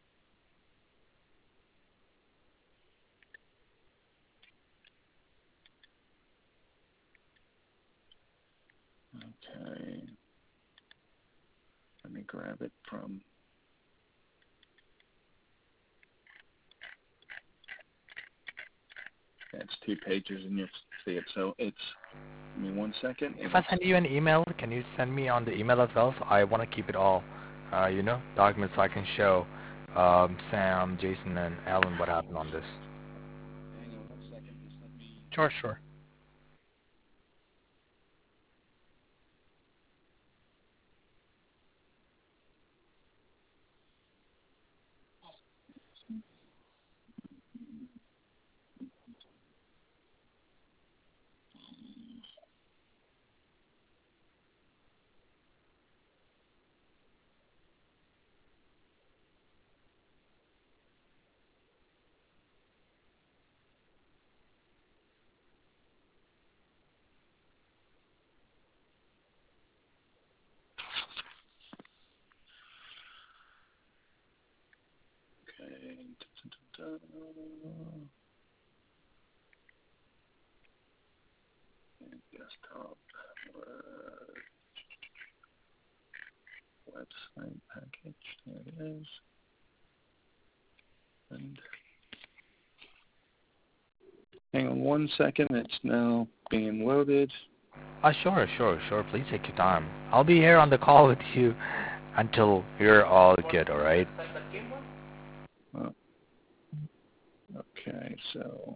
Okay. Let me grab it from. It's two pages, and you'll see it. So it's. Give me one second. If I send you an email, can you send me on the email as well? So I want to keep it all, uh, you know, documents so I can show um, Sam, Jason, and Alan what happened on this. Hang on one second. Just let me. Sure, sure. Okay. Da-da-da-da. And desktop. Uh, website package. There it is. And hang on one second. It's now being loaded. Uh, sure, sure, sure. Please take your time. I'll be here on the call with you until you're all good, all right? Oh, okay, so.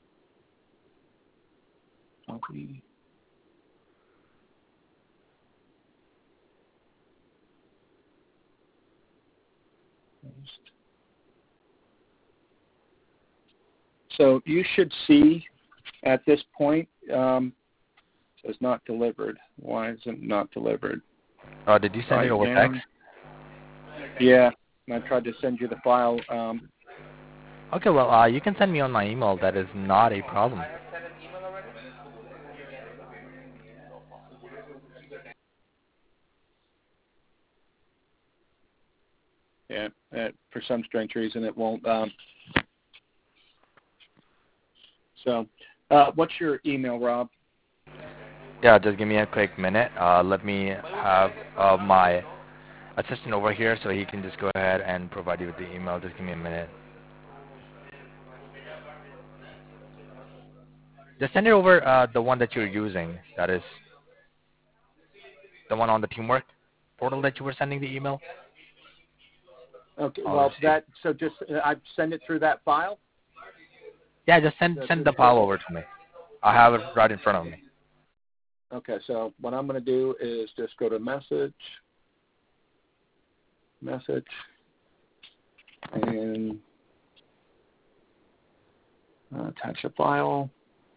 Copy. So you should see at this point, um, it says not delivered. Why is it not delivered? Oh, did you send Right it over down. text? Yeah, and I tried to send you the file. Um, Okay, well, uh, you can send me on my email. That is not a problem. yeah, uh, for some strange reason it won't. Um, so, uh, what's your email, Rob? Yeah, just give me a quick minute. Uh, let me have uh, my assistant over here so he can just go ahead and provide you with the email. Just give me a minute. Just send it over uh, the one that you're using. That is the one on the Teamwork portal that you were sending the email. Okay, I'll well, receive. that so just uh, I send it through that file. Yeah, just send That's send it. the file over to me. I have it right in front of me. Okay, so what I'm going to do is just go to message, message, and uh, attach a file.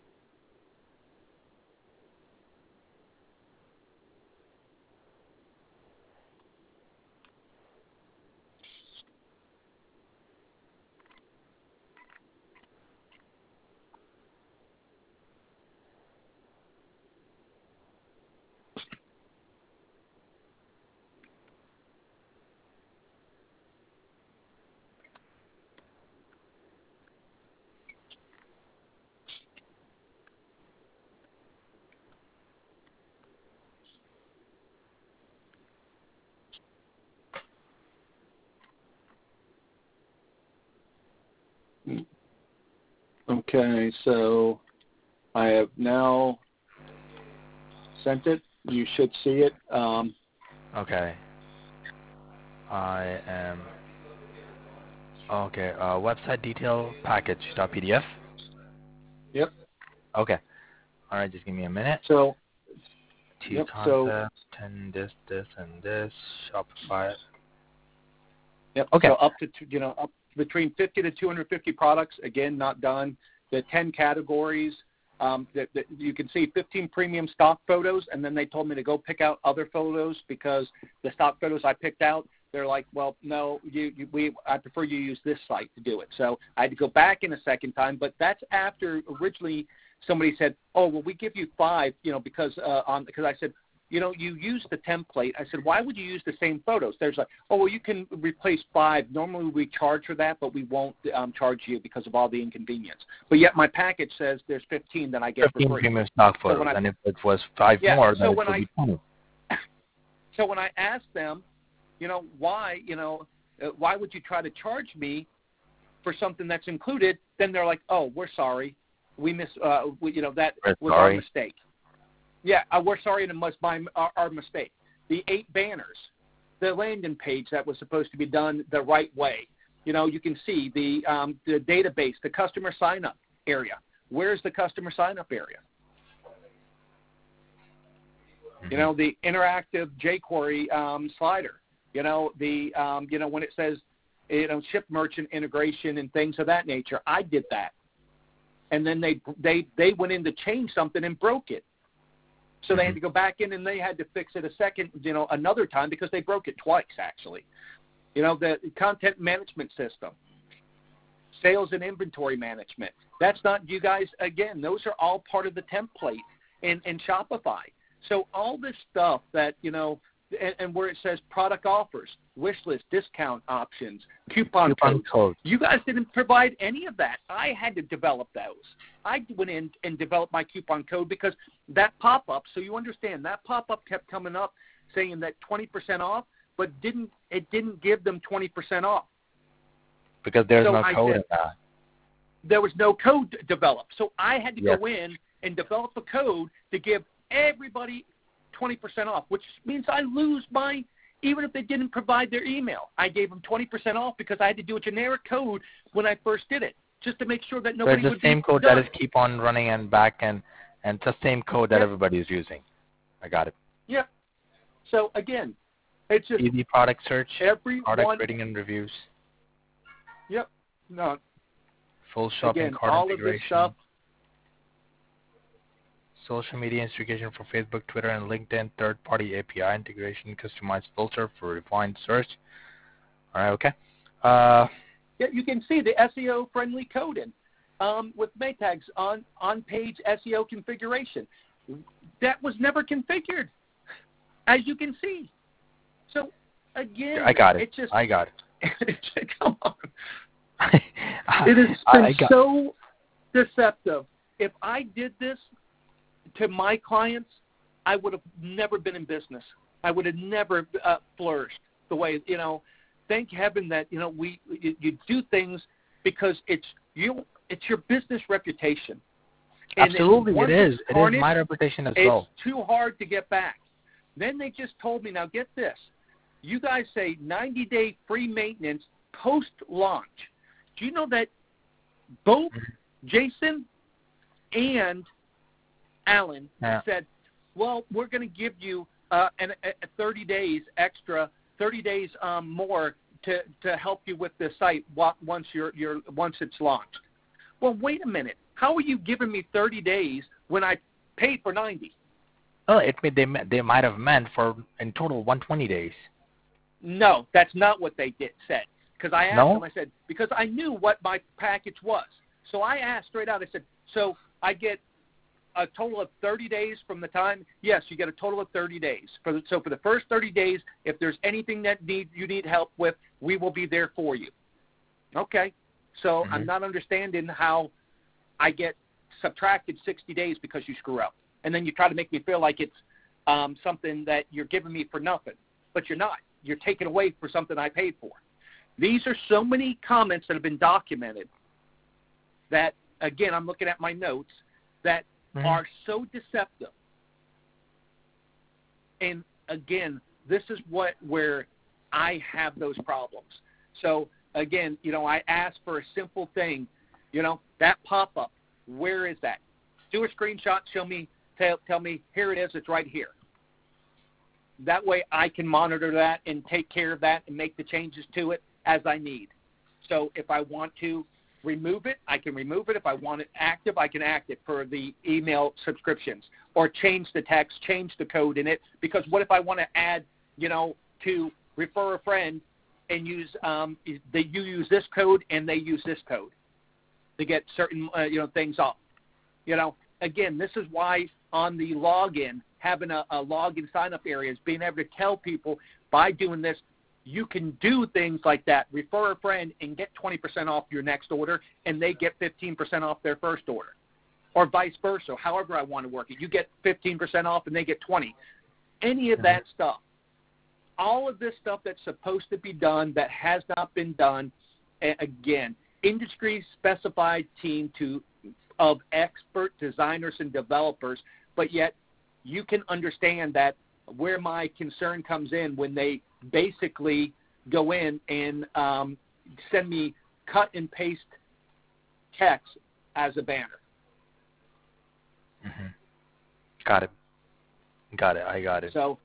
Okay, so I have now sent it. You should see it. Um, Okay. I am. Okay. Uh, website detail package dot P D F. yep. Okay. All right. Just give me a minute. So, Two yep. So, concepts and this, this, and this. Shopify. yep. Okay. So up to two- you know up between fifty to two hundred fifty products. Again, not done. The ten categories. Um, that, that you can see fifteen premium stock photos, and then they told me to go pick out other photos because the stock photos I picked out, they're like, well, no, you, you, we, I prefer you use this site to do it. So I had to go back in a second time, but that's after originally somebody said, oh, well, we give you five, you know, because uh, on because I said, you know, you use the template. I said, why would you use the same photos? There's like, oh, well, you can replace five. Normally we charge for that, but we won't um, charge you because of all the inconvenience. But yet my package says there's fifteen that I get fifteen for free. premium stock So photos, when I, and if it was five yeah, more, so then it when would I, be twenty. So when I asked them, you know, why, you know, uh, why would you try to charge me for something that's included? Then they're like, oh, we're sorry. We miss, uh, we, you know, that We're was sorry. our mistake. Yeah, uh, we're sorry, and it must be our, our mistake. The eight banners, the landing page that was supposed to be done the right way. You know, you can see the um, the database, the customer sign-up area. Where's the customer sign-up area? Mm-hmm. You know, the interactive jQuery um, slider. You know, the um, you know when it says, you know, ship merchant integration and things of that nature. I did that, and then they they they went in to change something and broke it. So they had to go back in and they had to fix it a second, you know, another time because they broke it twice, actually. You know, the content management system, sales and inventory management. That's not, you guys, again, those are all part of the template in, in Shopify. So all this stuff that, you know, and, and where it says product offers, wish list, discount options, coupon, Coupon codes. codes. You guys didn't provide any of that. I had to develop those. I went in and developed my coupon code because that pop-up, so you understand, that pop-up kept coming up saying that twenty percent off, but didn't it didn't give them twenty percent off. Because there's so no I code said, in that. There was no code developed. So I had to Yes. go in and develop a code to give everybody twenty percent off, which means I lose my, even if they didn't provide their email. I gave them twenty percent off because I had to do a generic code when I first did it, just to make sure that nobody so would it's the same be code done. that is keep on running and back, and, and it's the same code that Yep. everybody is using. I got it. Yeah. So, again, it's just Easy product search, every product one, rating and reviews. Yep. No. Full shopping Again, cart all of this integration. stuff. Social media integration for Facebook, Twitter, and LinkedIn. Third-party A P I integration. Customized filter for refined search. All right. Okay. Uh, Yeah, you can see the S E O-friendly coding um, with Maytags on on-page S E O configuration. That was never configured, as you can see. So, again, I got it. It's just, I got it. Come on. it. It has been I got so deceptive. If I did this to my clients, I would have never been in business. I would have never uh, flourished the way, you know, thank heaven that, you know, we you, you do things because it's you it's your business reputation. And Absolutely, it is. Tarnished, It is my reputation as it's well. It's too hard to get back. Then they just told me, now get this, you guys say ninety-day free maintenance post-launch. Do you know that both Jason and Alan Yeah. said, well, we're going to give you uh, an, a thirty days extra, thirty days um, more to, to help you with the site once you're, you're once it's launched. Well, wait a minute. How are you giving me thirty days when I paid for ninety? Well, it may, they they might have meant for in total one hundred twenty days. No, that's not what they did said. Because I asked No? them, I said, because I knew what my package was. So I asked straight out, I said, so I get a total of thirty days from the time, yes, you get a total of thirty days. For the, so for the first thirty days, if there's anything that need you need help with, we will be there for you. Okay. So Mm-hmm. I'm not understanding how I get subtracted sixty days because you screw up. And then you try to make me feel like it's um, something that you're giving me for nothing. But you're not. You're taking away for something I paid for. These are so many comments that have been documented that, again, I'm looking at my notes, that Mm-hmm. are so deceptive. And, again, this is what where I have those problems. So, again, you know, I asked for a simple thing, you know, that pop-up, where is that? Do a screenshot, show me, tell, tell me, here it is, it's right here. That way I can monitor that and take care of that and make the changes to it as I need. So if I want to remove it, I can remove it. If I want it active, I can act it for the email subscriptions or change the text, change the code in it. Because what if I want to add, you know, to refer a friend and use, um, they, you use this code and they use this code to get certain, uh, you know, things off. You know, again, this is why on the login, having a, a login sign-up area is being able to tell people by doing this, you can do things like that. Refer a friend and get twenty percent off your next order, and they get fifteen percent off their first order. Or vice versa, however I want to work it. You get fifteen percent off and they get twenty. Any of that stuff. All of this stuff that's supposed to be done that has not been done, again, industry-specified team to of expert designers and developers, but yet you can understand that where my concern comes in when they basically go in and um, send me cut and paste text as a banner. Mm-hmm. Got it. Got it. I got it. So,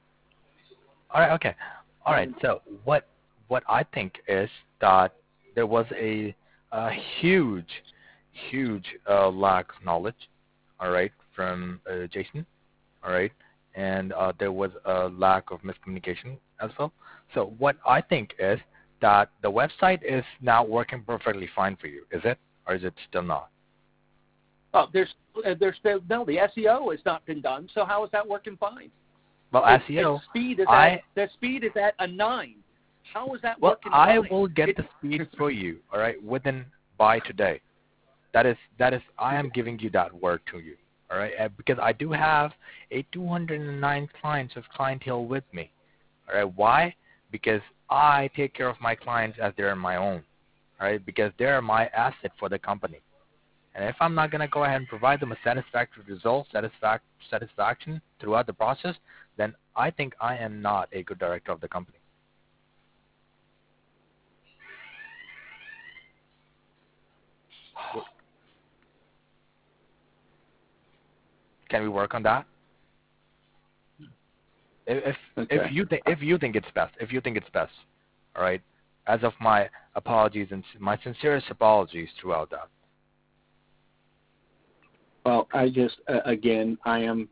all right. Okay. All right. So what what I think is that there was a, a huge, huge uh, lack of knowledge. All right, from uh, Jason. All right, and uh, there was a lack of miscommunication as well. So what I think is that the website is now working perfectly fine for you. Is it, or is it still not? Oh, there's, uh, there's still, no, the S E O has not been done. So how is that working fine? Well, Its, S E O, its speed is I, at, the speed is at a nine. How is that well, working I fine? will get It's, the speed for you. All right, within by today. That is that is I am giving you that word to you. All right, uh, because I do have a two hundred nine clients of clientele with me. All right, why? Because I take care of my clients as they're my own. All right, because they're my asset for the company. And if I'm not going to go ahead and provide them a satisfactory result, satisfac- satisfaction throughout the process, then I think I am not a good director of the company. Can we work on that? If okay. if you think if you think it's best, if you think it's best, all right, as of my apologies and my sincerest apologies throughout that. Well, I just uh, again, I am.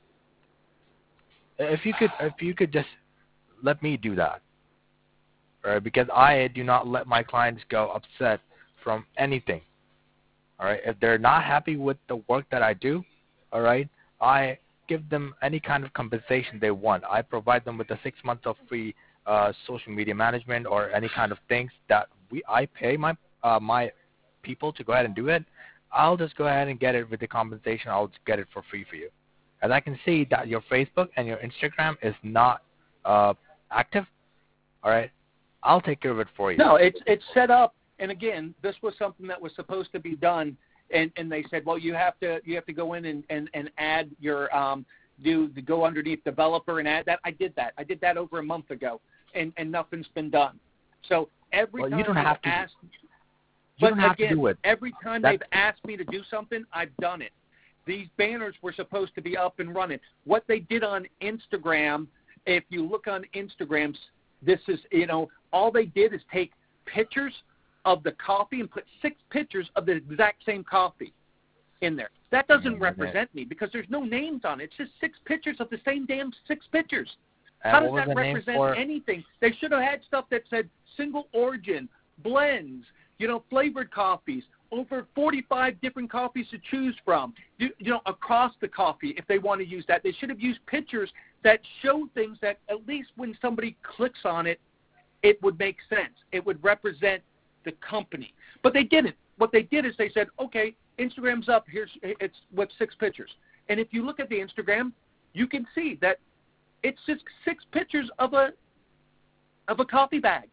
If you could, if you could just let me do that, all right? Because I do not let my clients go upset from anything. All right, if they're not happy with the work that I do, all right, I give them any kind of compensation they want. I provide them with the six months of free uh, social media management or any kind of things that we I pay my uh, my people to go ahead and do it. I'll just go ahead and get it with the compensation. I'll just get it for free for you. As I can see that your Facebook and your Instagram is not uh, active, all right, I'll take care of it for you. No, it's it's set up, and again, this was something that was supposed to be done, and, and they said, well, you have to you have to go in and, and, and add your um do to go underneath developer and add that. I did that. I did that over a month ago, and, and nothing's been done. So every well, time you don't they've have to. asked, You but don't have again, to do it. every time That's, they've asked me to do something, I've done it. These banners were supposed to be up and running. What they did on Instagram, if you look on Instagram, this is, you know, all they did is take pictures of the coffee and put six pictures of the exact same coffee in there. That doesn't mm-hmm. represent me because there's no names on it. It's just six pictures of the same damn six pictures. And How does what was that the name represent for? anything? They should have had stuff that said single origin, blends, you know, flavored coffees, over forty-five different coffees to choose from, you, you know, across the coffee if they want to use that. They should have used pictures that show things that at least when somebody clicks on it, it would make sense. It would represent the company. But they didn't. What they did is they said, okay, Instagram's up. Here's it's with six pictures. And if you look at the Instagram, you can see that it's just six pictures of a of a coffee bag.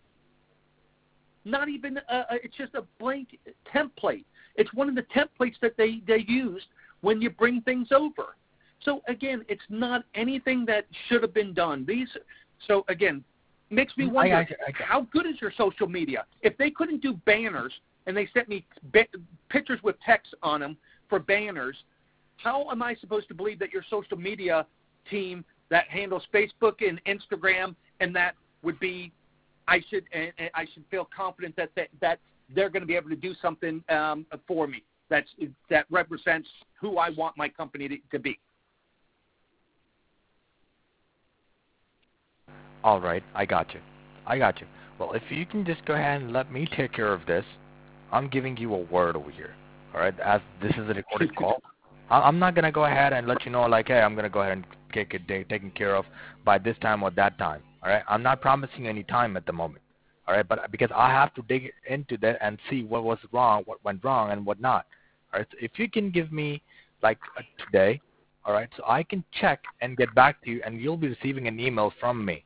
Not even, uh, it's just a blank template. It's one of the templates that they, they used when you bring things over. So, again, it's not anything that should have been done. These, so, again, makes me wonder, I, I, I, how good is your social media? If they couldn't do banners and they sent me ba- pictures with text on them for banners, how am I supposed to believe that your social media team that handles Facebook and Instagram and that would be I should and, and I should feel confident that that, that they're going to be able to do something um, for me that's that represents who I want my company to, to be. All right, I got you. I got you. Well, if you can just go ahead and let me take care of this, I'm giving you a word over here. All right, as this is a recorded call, I'm not going to go ahead and let you know like, hey, I'm going to go ahead and get it taken care of by this time or that time. All right, I'm not promising any time at the moment. All right, but because I have to dig into that and see what was wrong, what went wrong, and what not. All right, so if you can give me like uh, today, all right, so I can check and get back to you, and you'll be receiving an email from me.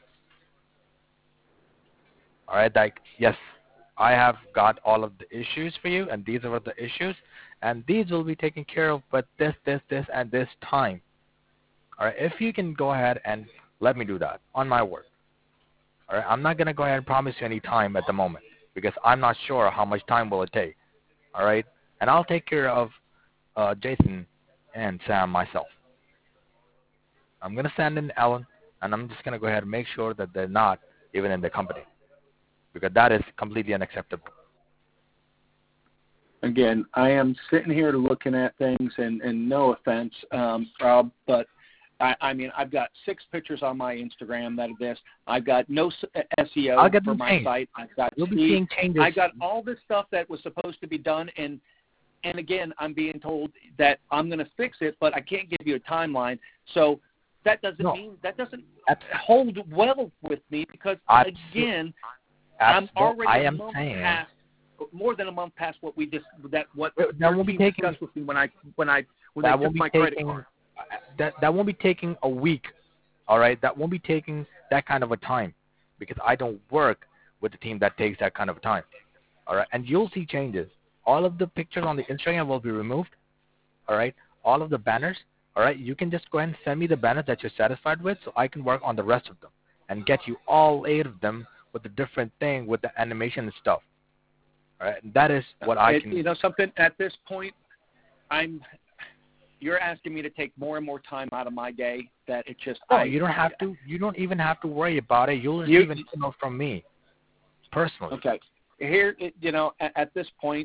All right, like yes, I have got all of the issues for you, and these are the issues, and these will be taken care of, but this, this, this, and this time. All right, if you can go ahead and let me do that on my word. All right, I'm not going to go ahead and promise you any time at the moment because I'm not sure how much time will it take. All right, and I'll take care of uh, Jason and Sam myself. I'm going to send in Ellen, and I'm just going to go ahead and make sure that they're not even in the company because that is completely unacceptable. Again, I am sitting here looking at things, and, and no offense, um, Rob, but I, I mean, I've got six pictures on my Instagram that are this. I've got no S E O for my changed. site. I've got You'll be Steve. seeing changes. I got all this stuff that was supposed to be done, and and again, I'm being told that I'm going to fix it, but I can't give you a timeline. So that doesn't no. mean that doesn't hold well with me because Absol- again, Absol- I'm already I a am month saying, past, more than a month past what we just that what that won't be taking discussed with me when I when I when that they won't took be my taking credit card. that that won't be taking a week. All right, that won't be taking that kind of a time because I don't work with the team that takes that kind of time. All right, and you'll see changes. All of the pictures on the Instagram will be removed. All right, all of the banners. All right, you can just go ahead and send me the banners that you're satisfied with, so I can work on the rest of them and get you all eight of them with a different thing with the animation and stuff. All right, and that is what I it, can. You know, something at this point, I'm. You're asking me to take more and more time out of my day that it just. No, I, you don't have to. You don't even have to worry about it. You'll You- receive an email from me. personally. Okay. Here, you know, at, at this point,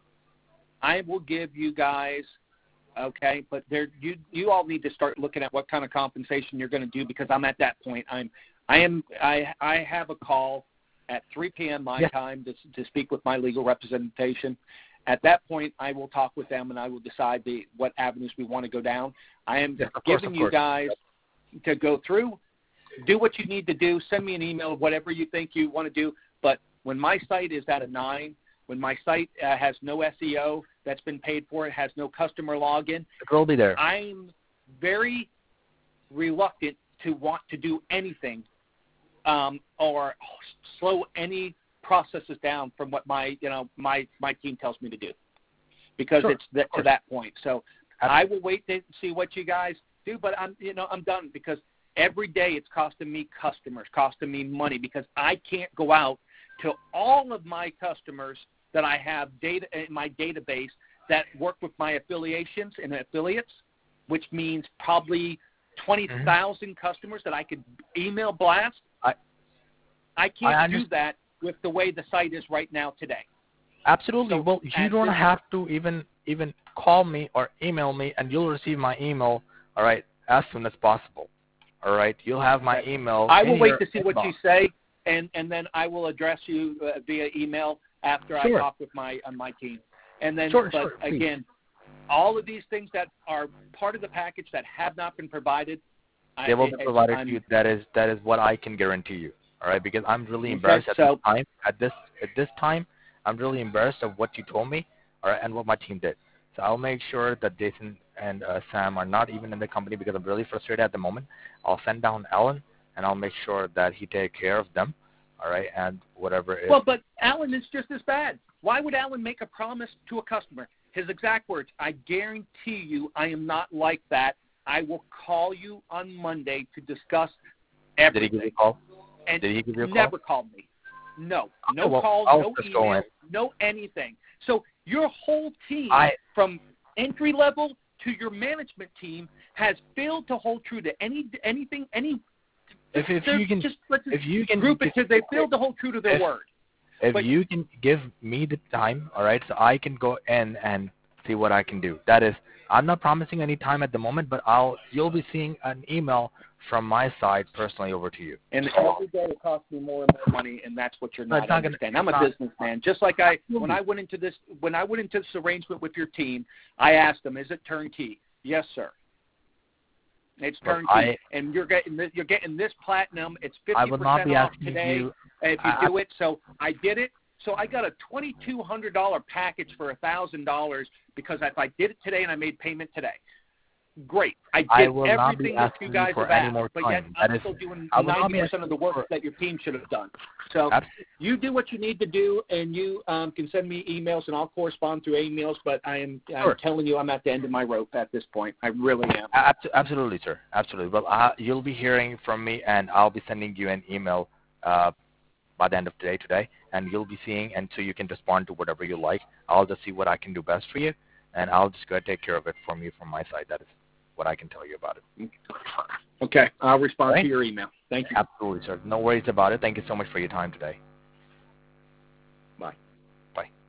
I will give you guys, okay, but there, you you all need to start looking at what kind of compensation you're going to do, because I'm at that point. I'm, I am, I I have a call at three p.m. my yeah. time to to speak with my legal representation. At that point, I will talk with them and I will decide the what avenues we want to go down. I am Yes, of course, giving of you course. guys to go through, do what you need to do, send me an email, whatever you think you want to do. But when my site is at a nine, when my site uh, has no S E O that's been paid for, it has no customer login, It will be there. I'm very reluctant to want to do anything um, or slow any processes down from what my you know my my team tells me to do, because Sure, it's th- to that point. So I will wait to see what you guys do, but I'm you know I'm done, because every day it's costing me customers, costing me money, because I can't go out to all of my customers that I have data in my database that work with my affiliations and affiliates, which means probably twenty thousand mm-hmm. customers that I could email blast. I I can't I do that with the way the site is right now today. Absolutely. So well, you don't have to even even call me or email me, and you'll receive my email, all right, as soon as possible. All right? You'll have my email. I will wait to see inbox. what you say, and, and then I will address you uh, via email after sure. I talk with my uh, my team. And then, sure, but sure, again, all of these things that are part of the package that have not been provided, they I, will be it, provided I'm, to you. That is that is what I can guarantee you. All right, because I'm really okay, embarrassed at so, this time. At this at this time, I'm really embarrassed of what you told me, all right, and what my team did. So I'll make sure that Jason and uh, Sam are not even in the company, because I'm really frustrated at the moment. I'll send down Alan, and I'll make sure that he take care of them, all right, and whatever is. Well, but Alan is just as bad. Why would Alan make a promise to a customer? His exact words, I guarantee you I am not like that. I will call you on Monday to discuss everything. Did he give you a call? And Did he give you a call? Never called me. No. No okay, well, calls, I'll no just go email, in. no anything. So your whole team, I, from entry level to your management team, has failed to hold true to any anything, any if, if you can, just let's if you can group it to, they failed to hold true to their if, word. If but, you can give me the time, all right, so I can go in and see what I can do. That is, I'm not promising any time at the moment, but I'll you'll be seeing an email from my side personally over to you. And every day it costs me more and more money, and that's what you're not, not understanding. Gonna, I'm a not, businessman. Just like I, when I went into this, when I went into this arrangement with your team, I asked them, "Is it turnkey?" Yes, sir. It's turnkey, I, and you're getting this, you're getting this platinum. It's fifty I will percent not be off asking today you, if you I, do it. So I did it. So I got a twenty-two hundred dollar package for a thousand dollars because if I did it today and I made payment today, great. I did I will everything not be that you guys for have any asked, more but yet time. I'm that still is, doing ninety percent of the work for, that your team should have done. So absolutely. you do what you need to do, and you um, can send me emails, and I'll correspond through emails. But I am Sure. I'm telling you, I'm at the end of my rope at this point. I really am. Absolutely, sir. Absolutely. Well, uh, you'll be hearing from me, and I'll be sending you an email uh, by the end of the day today, and you'll be seeing, and so you can respond to whatever you like. I'll just see what I can do best for you, and I'll just go and take care of it from you from my side. That is what I can tell you about it. Okay. I'll respond right. to your email. Thank you. Absolutely, sir. No worries about it. Thank you so much for your time today.